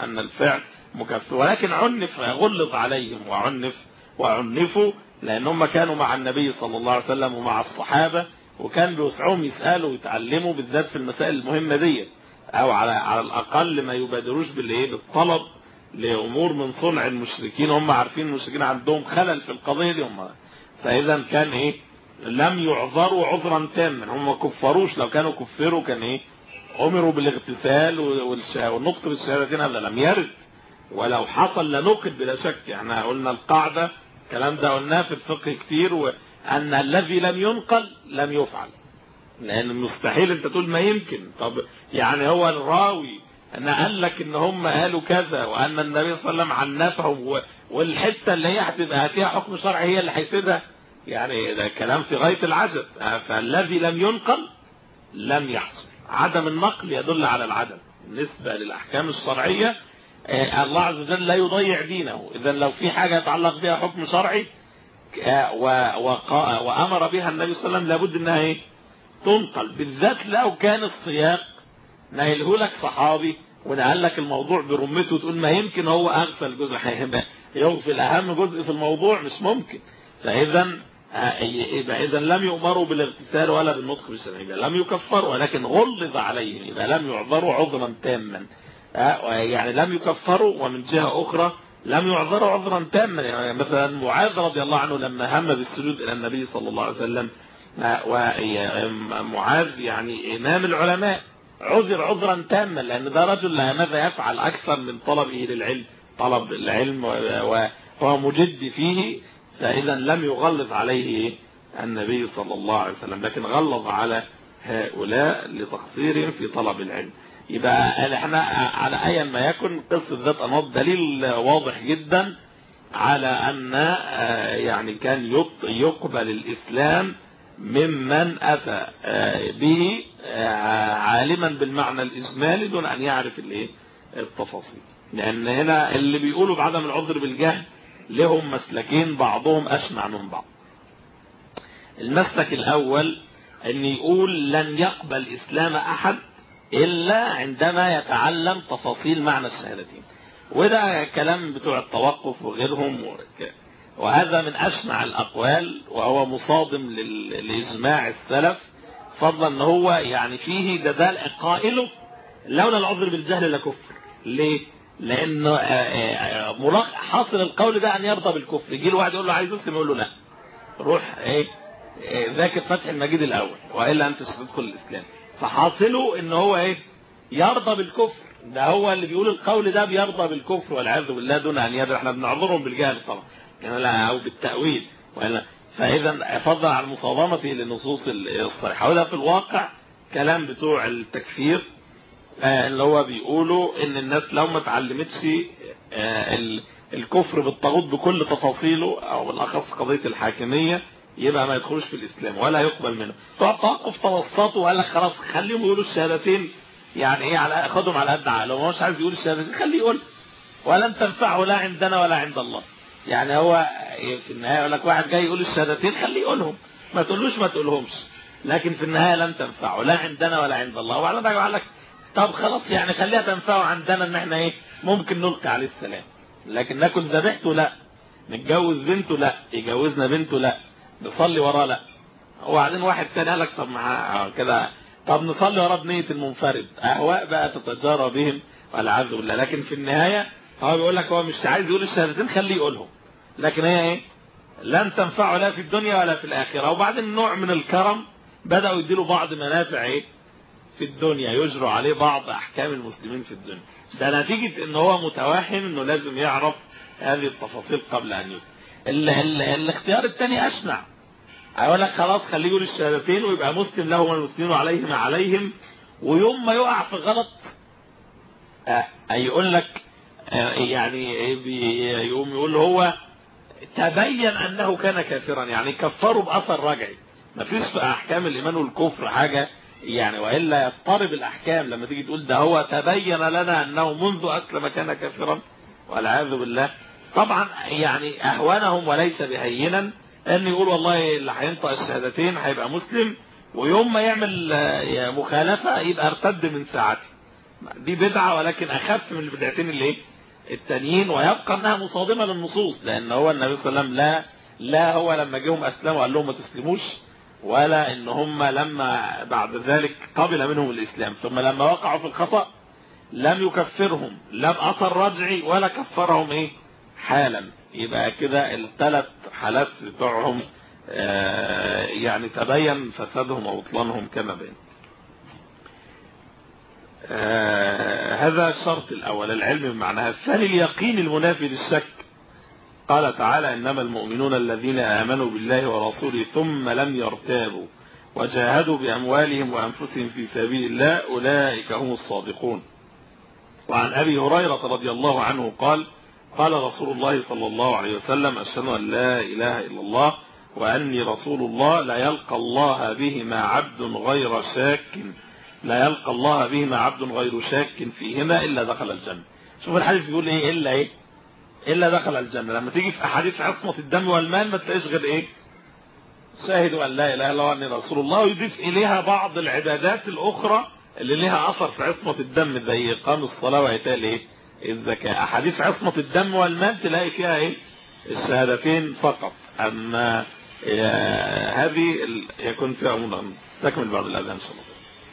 ولكن غلظ عليهم وعنفوا لأنهم كانوا مع النبي صلى الله عليه وسلم ومع الصحابة، وكان بيسعهم يسألوا ويتعلموا بالذات في المسائل المهمة دي، أو على الأقل ما يبادروش بالطلب لأمور من صنع المشركين، هم عارفين المشركين عندهم خلل في القضية دي فإذا كان لم يعذروا عذرا تاما، هم كفروش، لو كانوا كفروا كان أمروا بالاغتسال والنطق بالشهادتين، هذا لم يرد، ولو حصل لنقل بلا شك. احنا قلنا القاعدة الكلام ده قلناه في الفقه كتير، وأن الذي لم ينقل لم يفعل، لأن مستحيل انت تقول ما يمكن. طب يعني هو الراوي أنا قال لك ان هم قالوا كذا وأن النبي صلى الله عليه وسلم عنفهم، والحتة اللي هي هتبقى فيها حكم شرعي هي اللي هيسيبها، يعني ده كلام في غاية العجب. فالذي لم ينقل لم يحصل، عدم النقل يدل على العدم بالنسبة للأحكام الشرعية. الله عز وجل لا يضيع دينه، إذا لو في حاجة يتعلق بها حكم شرعي وأمر بها النبي صلى الله عليه وسلم لابد أنها تنقل، بالذات لو كان السياق نهله لك صحابي ونقل لك الموضوع برمته، تقول ما يمكن هو أغفل جزء، يغفل أهم جزء في الموضوع، مش ممكن. فإذا لم يؤمروا بالاغتسال ولا بالنطق بالشهادة، لم يكفروا، ولكن غلظ عليهم إذا لم يعذروا عذرا تاما، يعني لم يكفروا، ومن جهة أخرى لم يعذروا عذرا تاما. يعني مثلا معاذ رضي الله عنه لما هم بالسجود إلى النبي صلى الله عليه وسلم، ومعاذ يعني إمام العلماء عذر عذرا تاما، لأن ده رجل ماذا يفعل أكثر من طلبه للعلم، طلب العلم وهو مجد فيه، فإذا لم يغلظ عليه النبي صلى الله عليه وسلم، لكن غلظ على هؤلاء لتقصيرهم في طلب العلم. يبقى احنا على ايا ما يكن قصة ذات أنواط دليل واضح جدا على أن يعني كان يقبل الإسلام ممن أتى به عالما بالمعنى الإجمالي دون أن يعرف التفاصيل. لأن هنا اللي بيقولوا بعدم العذر بالجهل لهم مسلكين بعضهم أشنع من بعض. المسلك الأول أن يقول لن يقبل إسلام أحد إلا عندما يتعلم تفاصيل معنى الشهادتين، وده كلام بتوع التوقف وغيرهم، وهذا من أشنع الأقوال وهو مصادم لإجماع السلف، فضلا أن هو يعني فيه جدال قائله لولا العذر بالجهل لكفر. ليه؟ لأنه حاصل القول ده أن يرضى بالكفر. يجي له واحد يقول له عايز أسلم، يقول له لا، روح ذاكر فتح المجيد الأول وإلا أنت ستدخل الإسلام. فحاصله ان هو يرضى بالكفر. ده هو اللي بيقول القول ده بيرضى بالكفر والعياذ بالله دون ان يدري. احنا بنعذرهم بالجهل طبعا او بالتأويل، فاذا فضل عن مصادمته للنصوص الصحيحه. وده في الواقع كلام بتوع التكفير اللي هو بيقولوا ان الناس لو ما اتعلمتش الكفر بالطاغوت بكل تفاصيله، او بالاخص قضيه الحاكميه، يبقى ما يدخلوش في الإسلام ولا يقبل منه. توقف توسطوا وقال لك خلاص خليهم يقولوا الشهادتين، يعني على خدهم على قد عقله، ما هوش عايز يقول الشهادتين خليه يقول، ولن تنفعه لا عندنا ولا عند الله. يعني هو في النهايه يقول لك واحد جاي يقول الشهادتين خليه يقولهم، ما تقولوش ما تقولهمش، لكن في النهايه لن تنفعه لا عندنا ولا عند الله. وبعدين يقول لك طب خلاص يعني خليها تنفعه عندنا ان احنا ممكن نلقي عليه السلام، لكن ناكل ذبيحته لا، نتجوز بنته لا، يجوزنا بنته لا، نصلي وراه لا. وبعدين واحد تاني قال لك طب مع كده طب نصلي وراه بنية المنفرد. اهواء بقى تتجارى بهم والعياذ بالله. لكن في النهايه هو بيقول لك هو مش عايز يقول الشهادتين خليه يقولهم، لكن هي لن تنفعه لا في الدنيا ولا في الاخره. وبعدين نوع من الكرم بداوا يديله بعض منافع في الدنيا، يجروا عليه بعض احكام المسلمين في الدنيا. ده نتيجه ان هو متوهم انه لازم يعرف هذه التفاصيل قبل ان يسلم. الاختيار الثاني اشنع، اقول لك خلاص خليه يقول الشهادتين ويبقى مسلم له والمسلمين وعليه ما عليهم، ويوم ما يقع في غلط يقول لك يعني يقوم يقول هو تبين انه كان كافرا، يعني كفره باثر رجعي. ما فيش في احكام الايمان والكفر حاجه يعني، والا يضطرب الاحكام لما تيجي تقول ده هو تبين لنا انه منذ اسلم كان كافرا والعياذ بالله. طبعا يعني اهونهم وليس بهينا ان يقول والله اللي هينطق الشهادتين هيبقى مسلم، ويوم ما يعمل مخالفه يبقى ارتد من ساعته. دي بدعه ولكن اخف من البدعتين اللي التانيين، ويبقى انها مصادمه للنصوص. لان هو النبي صلى الله عليه وسلم لا هو لما جيهم اسلموا قال لهم ما تسلموش، ولا ان هم لما بعد ذلك قبل منهم الاسلام ثم لما وقعوا في الخطأ لم يكفرهم لا باثر رجعي ولا كفرهم حالا. يبقى كده الثلاث حالات بتوعهم يعني تبين فسادهم وبطلانهم كما بين. هذا الشرط الأول العلم بمعناها. الثاني اليقين المنافي للشك. قال تعالى إنما المؤمنون الذين آمنوا بالله ورسوله ثم لم يرتابوا وجاهدوا بأموالهم وأنفسهم في سبيل الله أولئك هم الصادقون. وعن أبي هريرة رضي الله عنه قال قال رسول الله صلى الله عليه وسلم أشهد أن لا إله إلا الله وأني رسول الله لا يلقى الله بهما عبد غير شاك لا يلقى الله بهما عبد غير شاك فيهما إلا دخل الجنة. شوف الحديث بيقول إلا دخل الجنة. لما تيجي في أحاديث عصمة الدم والمال ما تلاقيش غير شاهدوا أن لا إله إلا الله وأني رسول الله، ويضيف إليها بعض العبادات الأخرى اللي لها أثر في عصمة الدم زي إقام الصلاة وإيتاء الزكاة. أحاديث عصمة الدم والمال تلاقي فيها الشهادتين فقط. أما هذه يكون فيها أمور. نكمل بعد الأذان إن شاء الله.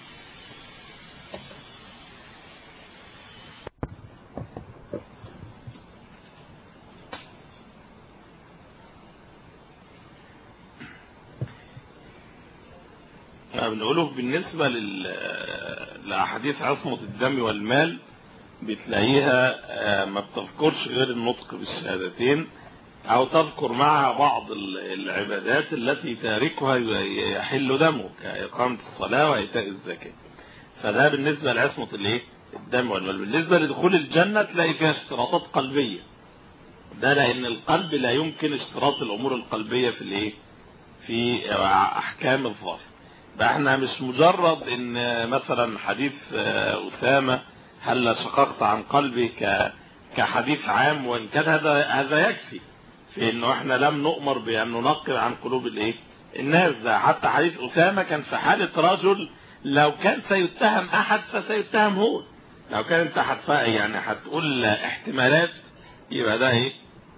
بنقوله بالنسبة لأحاديث عصمة الدم والمال بتلاقيها ما بتذكرش غير النطق بالشهادتين، أو تذكر معها بعض العبادات التي تاركها يحل دمه كإقامة الصلاة وإيتاء الزكاة. فده بالنسبة لعصمة الدم والمال. بالنسبة لدخول الجنة تلاقي فيها اشتراطات قلبية، ده لأن القلب لا يمكن اشتراط الأمور القلبية في أحكام الظاهر. احنا مش مجرد ان مثلا حديث أسامة هل شققت عن قلبي كحديث عام، وان كان هذا يكفي في انه احنا لم نؤمر بان ننقب عن قلوب الناس. ده حتى حديث أسامة كان في حالة رجل لو كان سيتهم احد فسيتهم هو. لو كان انت يعني هتقول احتمالات يبقى ده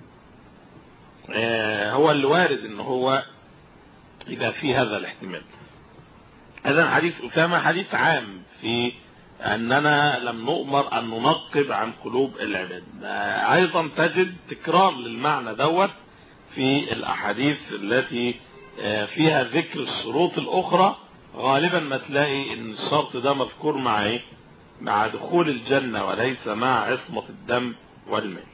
هو اللي وارد ان هو يبقى فيه هذا الاحتمال. هذا حديث أسامة حديث عام في أننا لم نؤمر أن ننقب عن قلوب العباد. أيضا تجد تكرار للمعنى دوت في الأحاديث التي فيها ذكر الشروط الأخرى. غالبا ما تلاقي أن الشرط ده مذكور مع دخول الجنة وليس مع عصمة الدم والمال،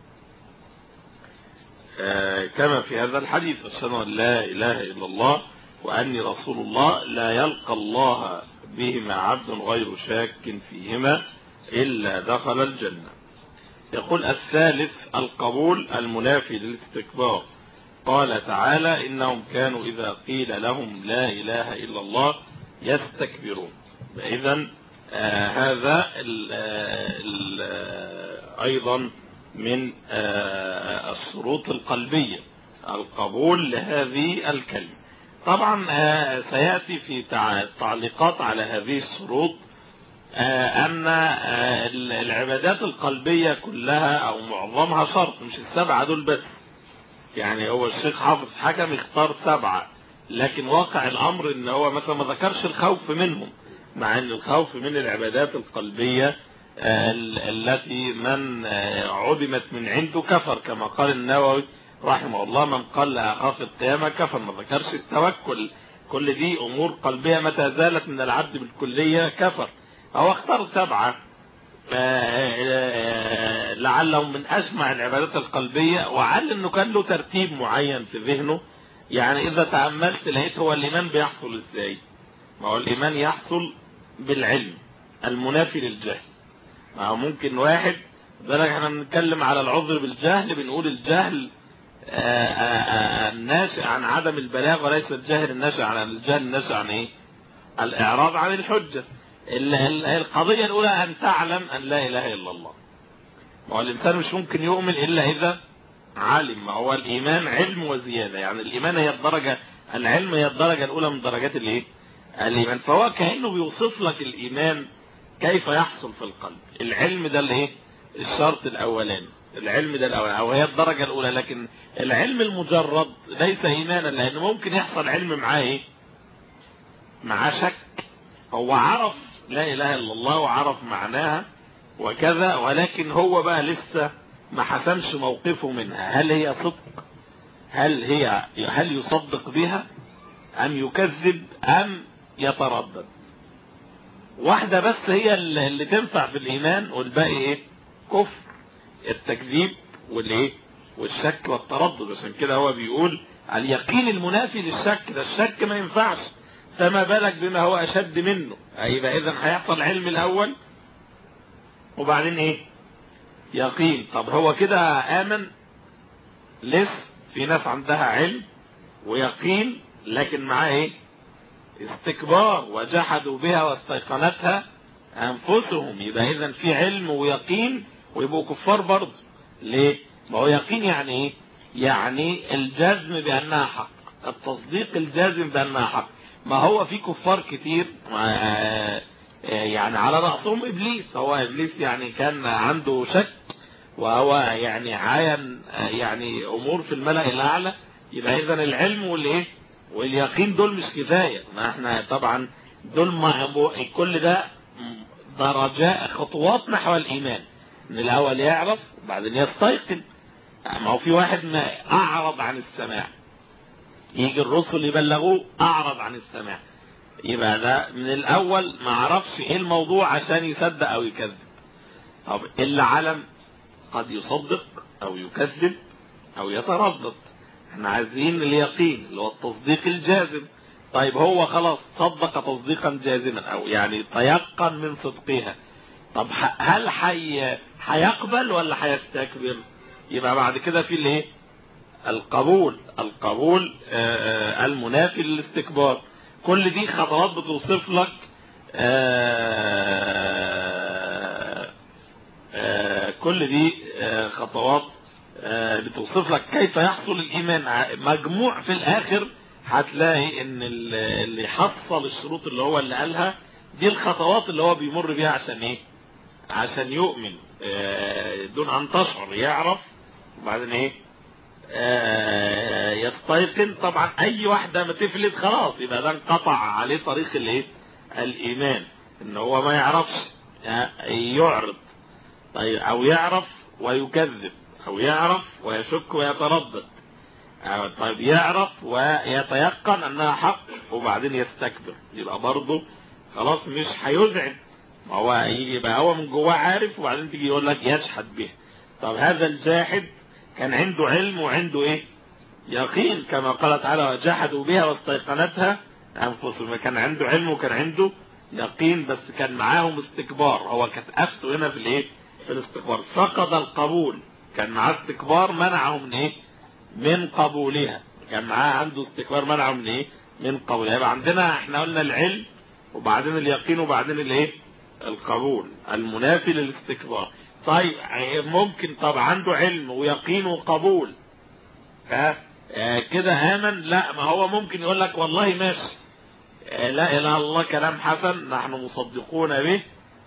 كما في هذا الحديث: أشهد أن لا إله إلا الله وأني رسول الله لا يلقى الله بهما عبد غير شاك فيهما إلا دخل الجنة. يقول الثالث القبول المنافي للاستكبار. قال تعالى: إنهم كانوا إذا قيل لهم لا إله إلا الله يستكبرون. إذن هذا أيضا من الشروط القلبية، القبول لهذه الكلمة. طبعا سيأتي في تعليقات على هذه الشروط أن العبادات القلبية كلها أو معظمها شرط، مش السبعة دول بس. يعني هو الشيخ حافظ حكم اختار 7، لكن واقع الأمر إن هو مثلا ما ذكرش الخوف منهم، مع أن الخوف من العبادات القلبية التي من عدمت من عنده كفر، كما قال النووي رحمه الله: من قال لا أخاف القيامة كفر. ما ذكرش التوكل. كل دي أمور قلبية متى زالت من العبد بالكلية كفر. هو اختار 7 لعلهم من أجمع العبادات القلبية، وعل أنه كان له ترتيب معين في ذهنه. يعني إذا تأملت لقيت هو الإيمان بيحصل إزاي؟ ما هو الإيمان يحصل بالعلم المنافي للجهل. ما هو ممكن واحد بالك احنا بنتكلم على العذر بالجهل، بنقول الجهل الناشئ عن عدم البلاغ، وليس الجهل الناشئ عن الجهل الناشئ عن ايه؟ الإعراض عن الحجة. القضية الأولى أن تعلم أن لا إله إلا الله. ما هو الإنسان مش ممكن يؤمن إلا إذا علم. ما هو الإيمان علم وزيادة. يعني الإيمان هي العلم هي الدرجة الأولى من درجات الإيمان. فهو كأنه بيوصف لك الإيمان كيف يحصل في القلب. العلم ده الشرط الأولاني، العلم ده الأول أو هي الدرجة الأولى. لكن العلم المجرد ليس إيمانا، لأنه ممكن يحصل علم معاه معاه شك. هو عرف لا إله إلا الله وعرف معناها وكذا، ولكن هو بقى لسه ما حسمش موقفه منها. هل هي صدق؟ هل يصدق بها أم يكذب أم يتردد؟ واحدة بس هي اللي تنفع في الإيمان، والباقي كفر: التكذيب والشك والتردد. عشان كده هو بيقول اليقين المنافي للشك. ده الشك ما ينفعش، فما بالك بما هو أشد منه. يبقى إذن هيحصل علم الأول وبعدين يقين. طب هو كده آمن؟ لسه في ناس عندها علم ويقين لكن معاه استكبار، وجحدوا بها واستيقنتها أنفسهم. يبقى إذن في علم ويقين ويبقوا كفار برضه. ليه؟ ما هو يقين يعني يعني الجزم بأنها حق، التصديق الجازم بأنها حق. ما هو في كفار كتير يعني على رأسهم إبليس. هو إبليس يعني كان عنده شك، وهو يعني عاين يعني أمور في الملأ الأعلى. يبقى إذن العلم واليقين دول مش كفاية. ما احنا طبعا دول كل ده درجات خطوات نحو الإيمان. من الأول يعرف وبعدين يستيقن. ما هو في واحد ما أعرض عن السماع، يجي الرسل يبلغوه أعرض عن السماع، يبقى ده من الأول ما عرفش إيه الموضوع عشان يصدق أو يكذب. طب اللي علم قد يصدق أو يكذب او يتردد. احنا عايزين اليقين اللي هو التصديق الجازم. طيب هو خلاص صدق تصديقا جازما، او يعني تيقن من صدقها. طب هل هيقبل ولا هيستكبر؟ يبقى بعد كده في الايه؟ القبول المنافي للاستكبار. كل دي خطوات بتوصف لك كل دي خطوات بتوصف لك كيف يحصل الإيمان. مجموع في الآخر هتلاقي ان اللي حصل الشروط اللي هو اللي قالها دي الخطوات اللي هو بيمر بيها عشان ايه؟ عشان يؤمن دون ان تشعر، يعرف وبعدين ايه؟ يستيقن. طبعا اي واحدة ما تفلت خلاص يبقى ده انقطع عليه طريق الايه؟ الايمان. ان هو ما يعرفش يعرض، طيب او يعرف ويكذب، او يعرف ويشك ويتردد، طيب يعرف ويتيقن انها حق وبعدين يستكبر، يبقى برضه خلاص مش هيزعج. ما هو يبقى هو من جواه عارف وبعدين تيجي يقول لك يجحد به. طب هذا الجاحد كان عنده علم وعنده ايه؟ يقين، كما قال تعالى وجحدوا بها واستيقنتها انفسهم. كان عنده علم وكان عنده يقين، بس كان معاهم استكبار. هو كانت افته هنا في الايه؟ في الاستكبار. فقد القبول، كان معاه استكبار منعه من ايه؟ من قبولها. كان معاه عنده استكبار منعه من ايه؟ من قبولها. يبقى عندنا احنا قلنا العلم وبعدين اليقين وبعدين الايه؟ القبول المنافي للاستكبار. طيب ممكن طب عنده علم ويقين وقبول كده آمن؟ لا، ما هو ممكن يقول لك والله ماشي، لا اله الا الله كلام حسن نحن مصدقون به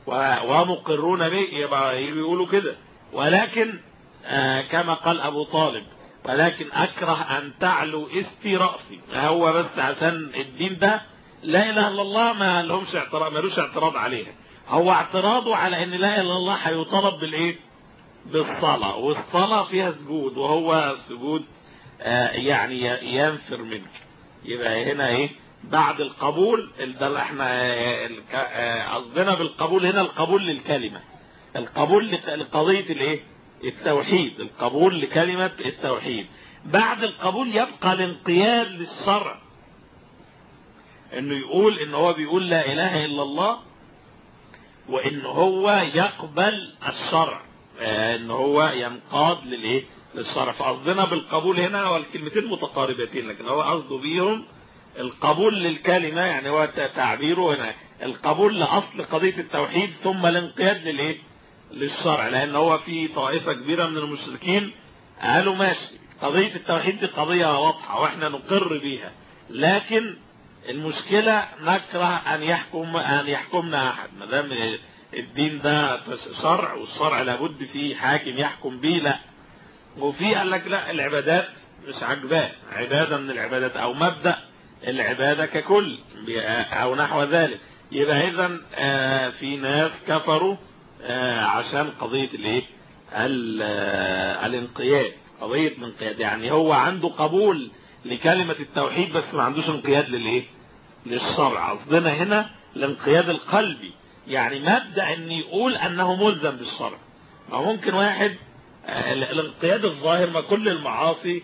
ومقرون به، يبقى يقولوا كده. ولكن كما قال ابو طالب ولكن اكره ان تعلو استي رأسي. هو بس عشان الدين ده لا اله الا الله ما لهمش اعتراض، ملوش اعتراض عليها. هو اعتراضه على ان لا اله الا الله هيطالب بالايه؟ بالصلاة، والصلاة فيها سجود، وهو سجود يعني ينفر منك. يبقى هنا ايه؟ بعد القبول ده احنا قصدنا بالقبول هنا القبول للكلمة، القبول لقضية الايه؟ التوحيد، القبول لكلمة التوحيد. بعد القبول يبقى الانقياد للشرع، انه يقول ان هو بيقول لا اله الا الله، وان هو يقبل الشرع، ان هو ينقاد للايه؟ للشرع. فقصدنا بالقبول هنا هو الكلمتين متقاربتين، لكن هو قصده بيهم القبول للكلمة، يعني هو تعبيره هنا القبول لأصل قضية التوحيد ثم الانقياد للايه؟ للشرع. لان هو في طائفة كبيرة من المشركين قالوا ماشي قضية التوحيد دي قضية واضحة واحنا نقر بيها، لكن المشكلة نكره ان يحكمنا احد، ما دام الدين ده شرع والشرع لابد فيه حاكم يحكم بيه. لا، وفي قال لك لا العبادات مش عجباه، عبادة من العبادات او مبدأ العبادة ككل او نحو ذلك. يبقى اذا في ناس كفروا عشان قضية الايه؟ الانقياد، قضية الانقياد. يعني هو عنده قبول لكلمة التوحيد بس ما عندوش انقياد للايه؟ للشرع. قصدنا هنا الانقياد القلبي، يعني مبدأ ان يقول انه ملزم بالشرع. او ممكن واحد الانقياد الظاهر، ما كل المعاصي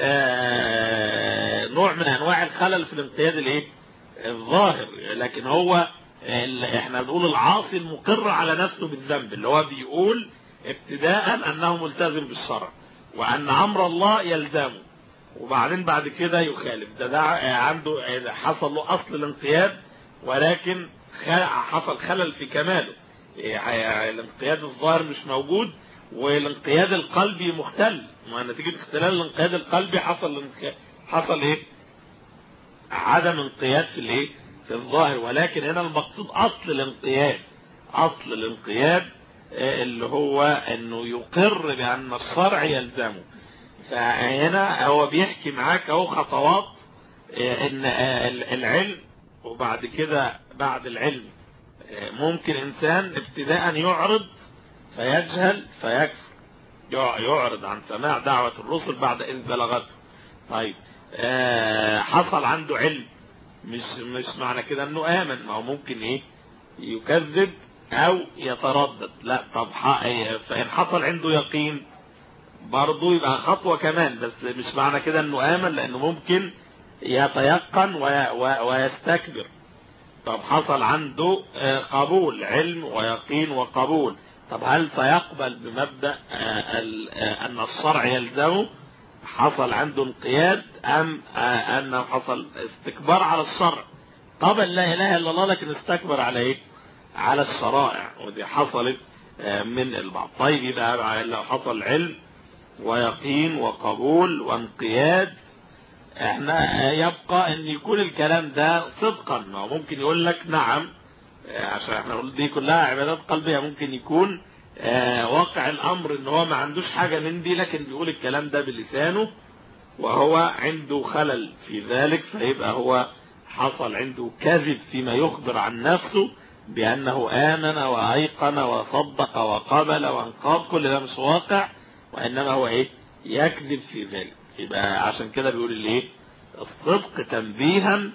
نوع من انواع الخلل في الانقياد الايه؟ الظاهر، لكن هو احنا بنقول العاصي المقر على نفسه بالذنب، اللي هو بيقول ابتداء انه ملتزم بالشرع وان امر الله يلزمه، وبعدين بعد كده يخالف. ده عنده حصل له اصل الانقياد ولكن حصل خلل في كماله. الانقياد الظاهر مش موجود والانقياد القلبي مختل، نتيجة اختلال الانقياد القلبي حصل ايه؟ عدم انقياد في الايه؟ في الظاهر. ولكن هنا المقصود اصل الانقياد، اصل الانقياد اللي هو انه يقر بان الشرع يلزمه. فهنا هو بيحكي معاك اهو خطوات ان العلم، وبعد كده بعد العلم ممكن انسان ابتداء يعرض فيجهل فيكفر، يعرض عن سماع دعوة الرسل بعد إذ بلغته. طيب حصل عنده علم، مش معنى كده انه آمن، ما هو ممكن ايه؟ يكذب او يتردد. لا، طب فإن حصل عنده يقين برضه يبقى خطوة كمان، بس مش معنى كده انه آمن، لانه ممكن يتيقن ويستكبر. طب حصل عنده قبول، علم ويقين وقبول، طب هل سيقبل بمبدأ أن الشرع يلزمه؟ حصل عنده انقياد أم أنه حصل استكبار على الشرع؟ قبل لا إله إلا الله لكن استكبر على إيه؟ على الشرائع، ودي حصلت من البعض. طيب يبقى لو حصل علم ويقين وقبول وانقياد، احنا يبقى ان يكون الكلام ده صدقا. ممكن يقول لك نعم، عشان احنا نقول دي كلها عبادات قلبية، ممكن يكون واقع الامر ان هو ما عندوش حاجة من دي، لكن بيقول الكلام ده بلسانه وهو عنده خلل في ذلك، فيبقى هو حصل عنده كذب فيما يخبر عن نفسه بأنه آمن وأيقن وصدق وقبل وانقاد. كل ده مش واقع، وإنما هو إيه؟ يكذب في ذلك. يبقى عشان كده بيقول الايه؟ الصدق تنبيها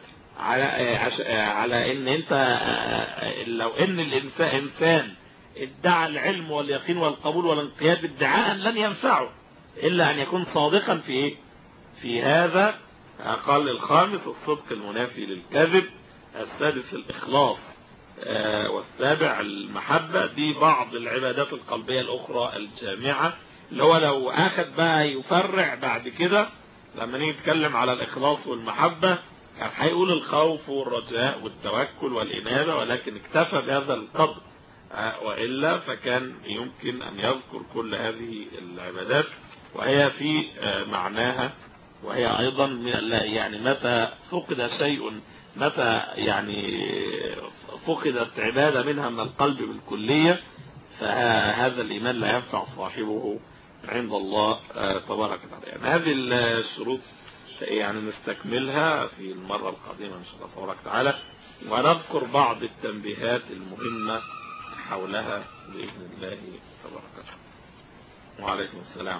على ان انت لو ان الانسان ادعى العلم واليقين والقبول والانقياد ادعاء لن ينفعه الا ان يكون صادقا في ايه؟ في هذا. قال الخامس الصدق المنافي للكذب، السادس الاخلاص، والسابع المحبة. دي بعض العبادات القلبية الاخرى الجامعة، اللي هو لو اخذ بقى يفرع بعد كده لما نيجي نتكلم على الاخلاص والمحبة كان هيقول الخوف والرجاء والتوكل والانابة، ولكن اكتفى بهذا القدر، والا فكان يمكن ان يذكر كل هذه العبادات وهي في معناها، وهي ايضا يعني متى فقد شيء، متى يعني فقدت عبادة منها من القلب بالكلية، فهذا الإيمان لا ينفع صاحبه عند الله تبارك وتعالى. يعني هذه الشروط يعني نستكملها في المرة القادمة إن شاء الله تبارك وتعالى، ونذكر بعض التنبيهات المهمة حولها بإذن الله تبارك وتعالى. وعليكم السلام.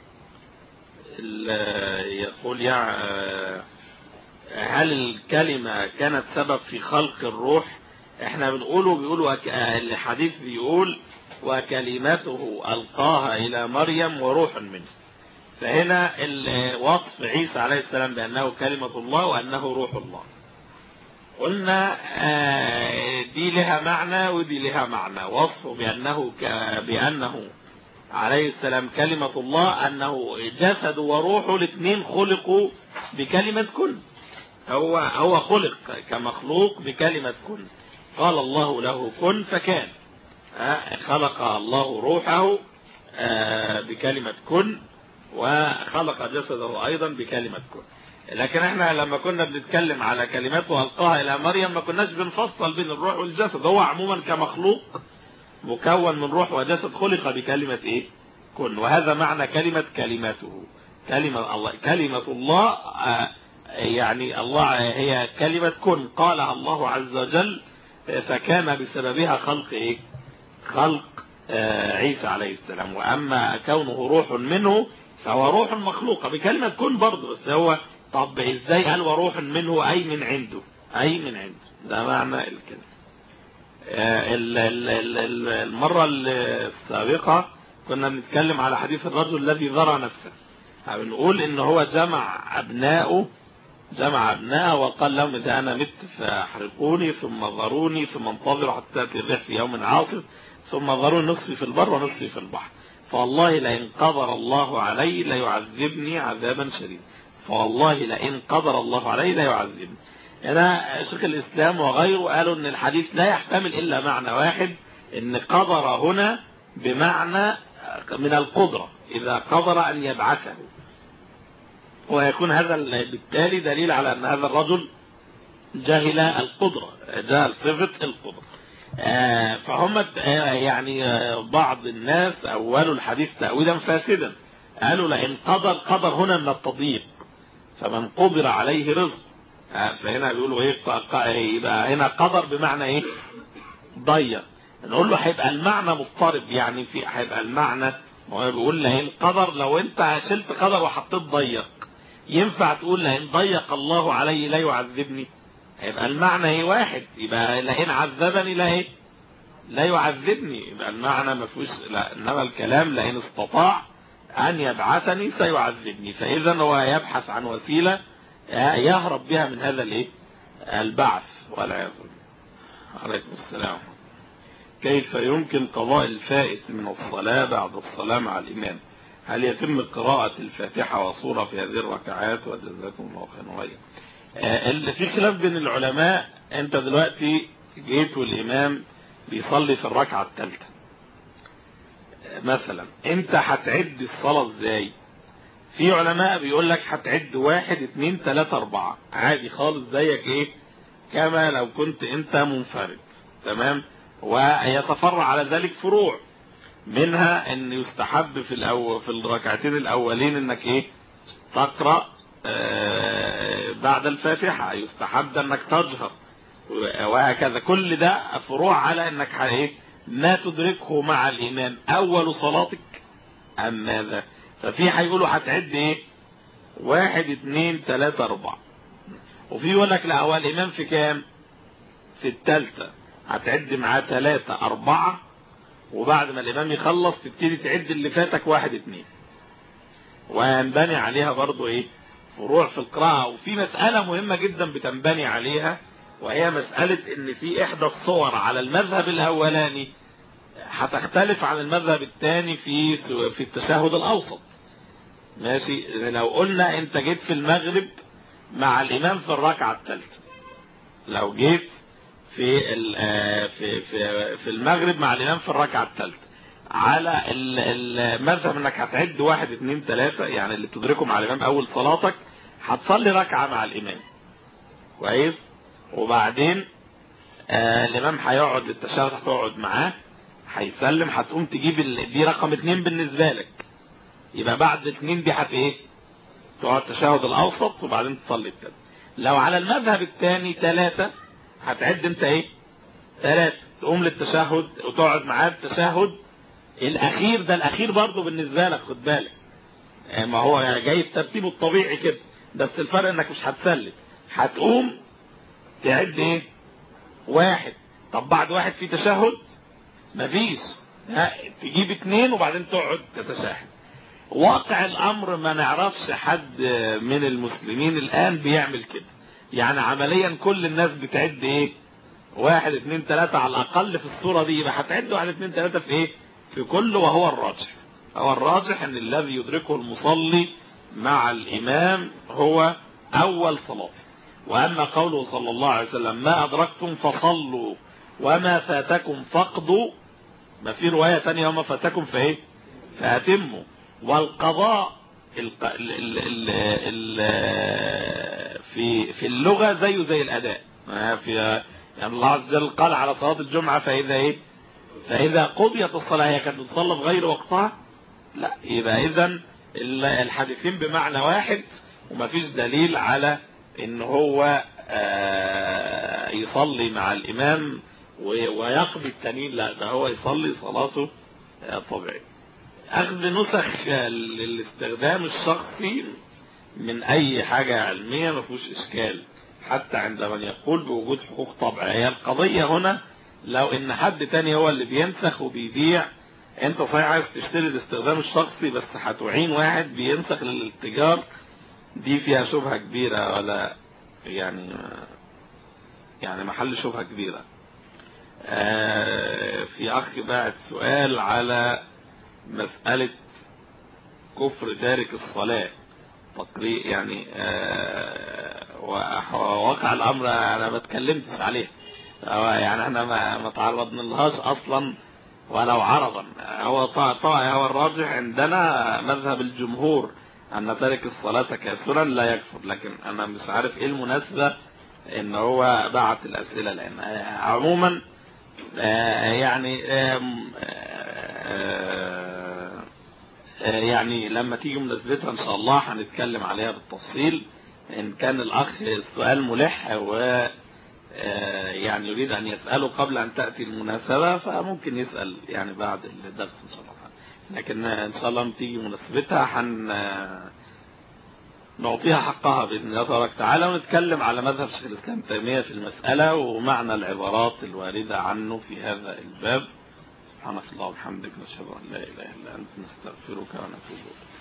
يقول هل الكلمة كانت سبب في خلق الروح؟ احنا بيقولوا الحديث بيقول وكلمته ألقاها إلى مريم وروح منه، فهنا وصف عيسى عليه السلام بأنه كلمة الله وأنه روح الله. قلنا دي لها معنى ودي لها معنى. وصفه بأنه عليه السلام كلمة الله، أنه جسد وروحه الاثنين خلقوا بكلمة كن، هو خلق كمخلوق بكلمة كن، قال الله له كن فكان. خلق الله روحه بكلمة كن، وخلق جسده أيضا بكلمة كن. لكن احنا لما كنا بنتكلم على كلماته ألقاها إلى مريم ما كناش بنفصل بين الروح والجسد، هو عموما كمخلوق مكون من روح وجسد خلق بكلمة ايه؟ كن. وهذا معنى كلمته، كلمة الله يعني الله هي كلمة كن قالها الله عز وجل، فكان بسببها خلق ايه؟ خلق عيسى عليه السلام. واما كونه روح منه فهو روح مخلوقة بكلمة كن برضه، بس هو طب ازاي قال وروح منه؟ اي من عنده، اي من عنده، ده معنى الكلمة. المرة السابقة كنا بنتكلم على حديث الرجل الذي ذرى نفسه، بنقول ان هو جمع ابنائه وقال لهم اذا انا مت فاحرقوني ثم ذروني ثم انتظروا حتى تأتي الريح في يوم عاصف ثم ذروني نصفي في البر ونصفي في البحر، فوالله لئن قدر الله علي ليعذبني عذابا شديدا، فوالله لئن قدر الله علي ليعذبني. هنا شيخ الإسلام وغيره قالوا ان الحديث لا يحتمل إلا معنى واحد، ان قدر هنا بمعنى من القدرة، إذا قدر أن يبعثه، ويكون هذا بالتالي دليل على أن هذا الرجل جاهل القدرة، جاهل صفة القدرة. فهم يعني بعض الناس أولوا الحديث تأويلا فاسدا، قالوا لئن قدر هنا من التضييق، فمن قدر عليه رزق، فهنا بيقولوا ايه؟ يبقى هنا قدر بمعنى ايه؟ ضيق. نقول له هيبقى المعنى مضطرب، يعني في هيبقى المعنى، هو بيقول لئن قدر، لو انت شلت قدر وحطيت ضيق ينفع تقول لئن ضيق الله علي لا يعذبني؟ هيبقى المعنى ايه؟ واحد. يبقى لئن عذبني لا يعذبني، يبقى المعنى ما فيهوش. لا، انما الكلام لئن استطاع أن يبعثني سيعذبني. فإذا هو يبحث عن وسيلة يهرب بها من هذا البعث والعياذ بالله. عليكم السلام. كيف يمكن قضاء الفائت من الصلاة بعد الصلاة مع الإمام؟ هل يتم قراءة الفاتحة وصورة في هذه الركعات؟ وجزاكم الله خيرا. اللي في خلاف بين العلماء، انت دلوقتي جيت والإمام بيصلي في الركعة الثالثة مثلا، انت هتعد الصلاة ازاي؟ في علماء بيقول لك هتعد 1 2 3 4 عادي خالص زيك كما لو كنت انت منفرد، تمام. ويتفرع على ذلك فروع، منها ان يستحب في الركعتين الاولين انك تقرأ بعد الفاتحة، يستحب انك تجهر، وهكذا. كل ده فروع على انك ما تدركه مع الامام اول صلاتك ام ماذا. ففي هيقولوا هتعد 1 2 3 4، وفي يقول لك لا، هو الامام في كام؟ في الثالثة، هتعد معاه 3 4، وبعد ما الامام يخلص تبتدي تعد اللي فاتك 1 2، وينبني عليها برضو فروع في القراءة. وفي مسألة مهمة جدا بتنبني عليها، وهي مسألة ان في احدى الصور على المذهب الاولاني هتختلف عن المذهب الثاني في التشهد الاوسط. ماشي، لو قلنا انت جيت في المغرب مع الامام في الركعة الثالثة، لو جيت في المغرب مع الامام في الركعة الثالثة، على المذهب انك هتعد 1 2 3، يعني اللي بتدركه مع الامام اول صلاتك، هتصلي ركعة مع الامام كويس، وبعدين الامام هيقعد للتشهد، هتقعد معاه، هيسلم، هتقوم تجيب دي رقم 2 بالنسبة لك، يبقى بعد 2 دي تقعد التشهد الاوسط وبعدين تصلي الثالث. لو على المذهب الثاني 3، هتعد انت 3، تقوم للتشهد وتقعد معاه التشهد الاخير، ده الاخير برضو بالنسبة لك، خد بالك، ما هو جاي في ترتيبه الطبيعي كده، بس الفرق انك مش هتسلم، هتقوم تعد 1. طب بعد 1 في تشهد؟ مفيش، تجيب 2 وبعدين تقعد تتشهد. واقع الامر ما نعرفش حد من المسلمين الان بيعمل كده، يعني عمليا كل الناس بتعد 1 2 3 على الاقل في الصورة دي، يبقى هتعد 1 2 3 في كله. وهو الراجح ان الذي يدركه المصلي مع الامام هو اول صلاة. واما قوله صلى الله عليه وسلم ما ادركتم فصلوا وما فاتكم فاقضوا، ما في رواية تانية وما فاتكم فاتموا. والقضاء في اللغة زي الاداء، يعني الله عز وجل قال على صلاة الجمعة فإذا قضيت الصلاة، هي كانت تصلى في غير وقتها؟ لا، يبقى إذن الحديثين بمعنى واحد، ومفيش دليل على إن هو يصلي مع الإمام ويقضي التانيين، لا، ده هو يصلي صلاته طبيعي. أخذ نسخ الاستخدام الشخصي من أي حاجة علمية مفيش إشكال، حتى عند من يقول بوجود حقوق طبع. هي القضية هنا لو ان حد تاني هو اللي بينسخ وبيبيع، انت صحيح عايز تشتري الاستخدام الشخصي، بس هتعين واحد بينسخ للاتجار، دي فيها شبهة كبيرة، ولا يعني محل شبهة كبيرة. في اخ بعت سؤال على مسألة كفر تارك الصلاة تقريبا، يعني وواقع الامر انا ما اتكلمتش عليه، يعني احنا ما تعرضنا لهاش اصلا ولو عرضا. هو الراجح عندنا مذهب الجمهور ان تارك الصلاة كافرا لا يكفر، لكن انا مش عارف ايه المناسبة ان هو بعت الاسئلة، لان عموما يعني لما تيجي مناسبتها ان شاء الله هنتكلم عليها بالتفصيل. ان كان الاخ السؤال ملح و يعني يريد ان يسأله قبل ان تأتي المناسبة، فممكن يسأل يعني بعد الدرس ان شاء الله، لكن ان شاء الله تيجي مناسبتها نعطيها حقها بإذن الله تبارك وتعالى، ونتكلم على مذهب شيخ الإسلام ابن تيمية في المسألة ومعنى العبارات الواردة عنه في هذا الباب. سبحانك اللهم وبحمدك نشهد أن لا إله إلا أنت نستغفرك ونتوب إليك.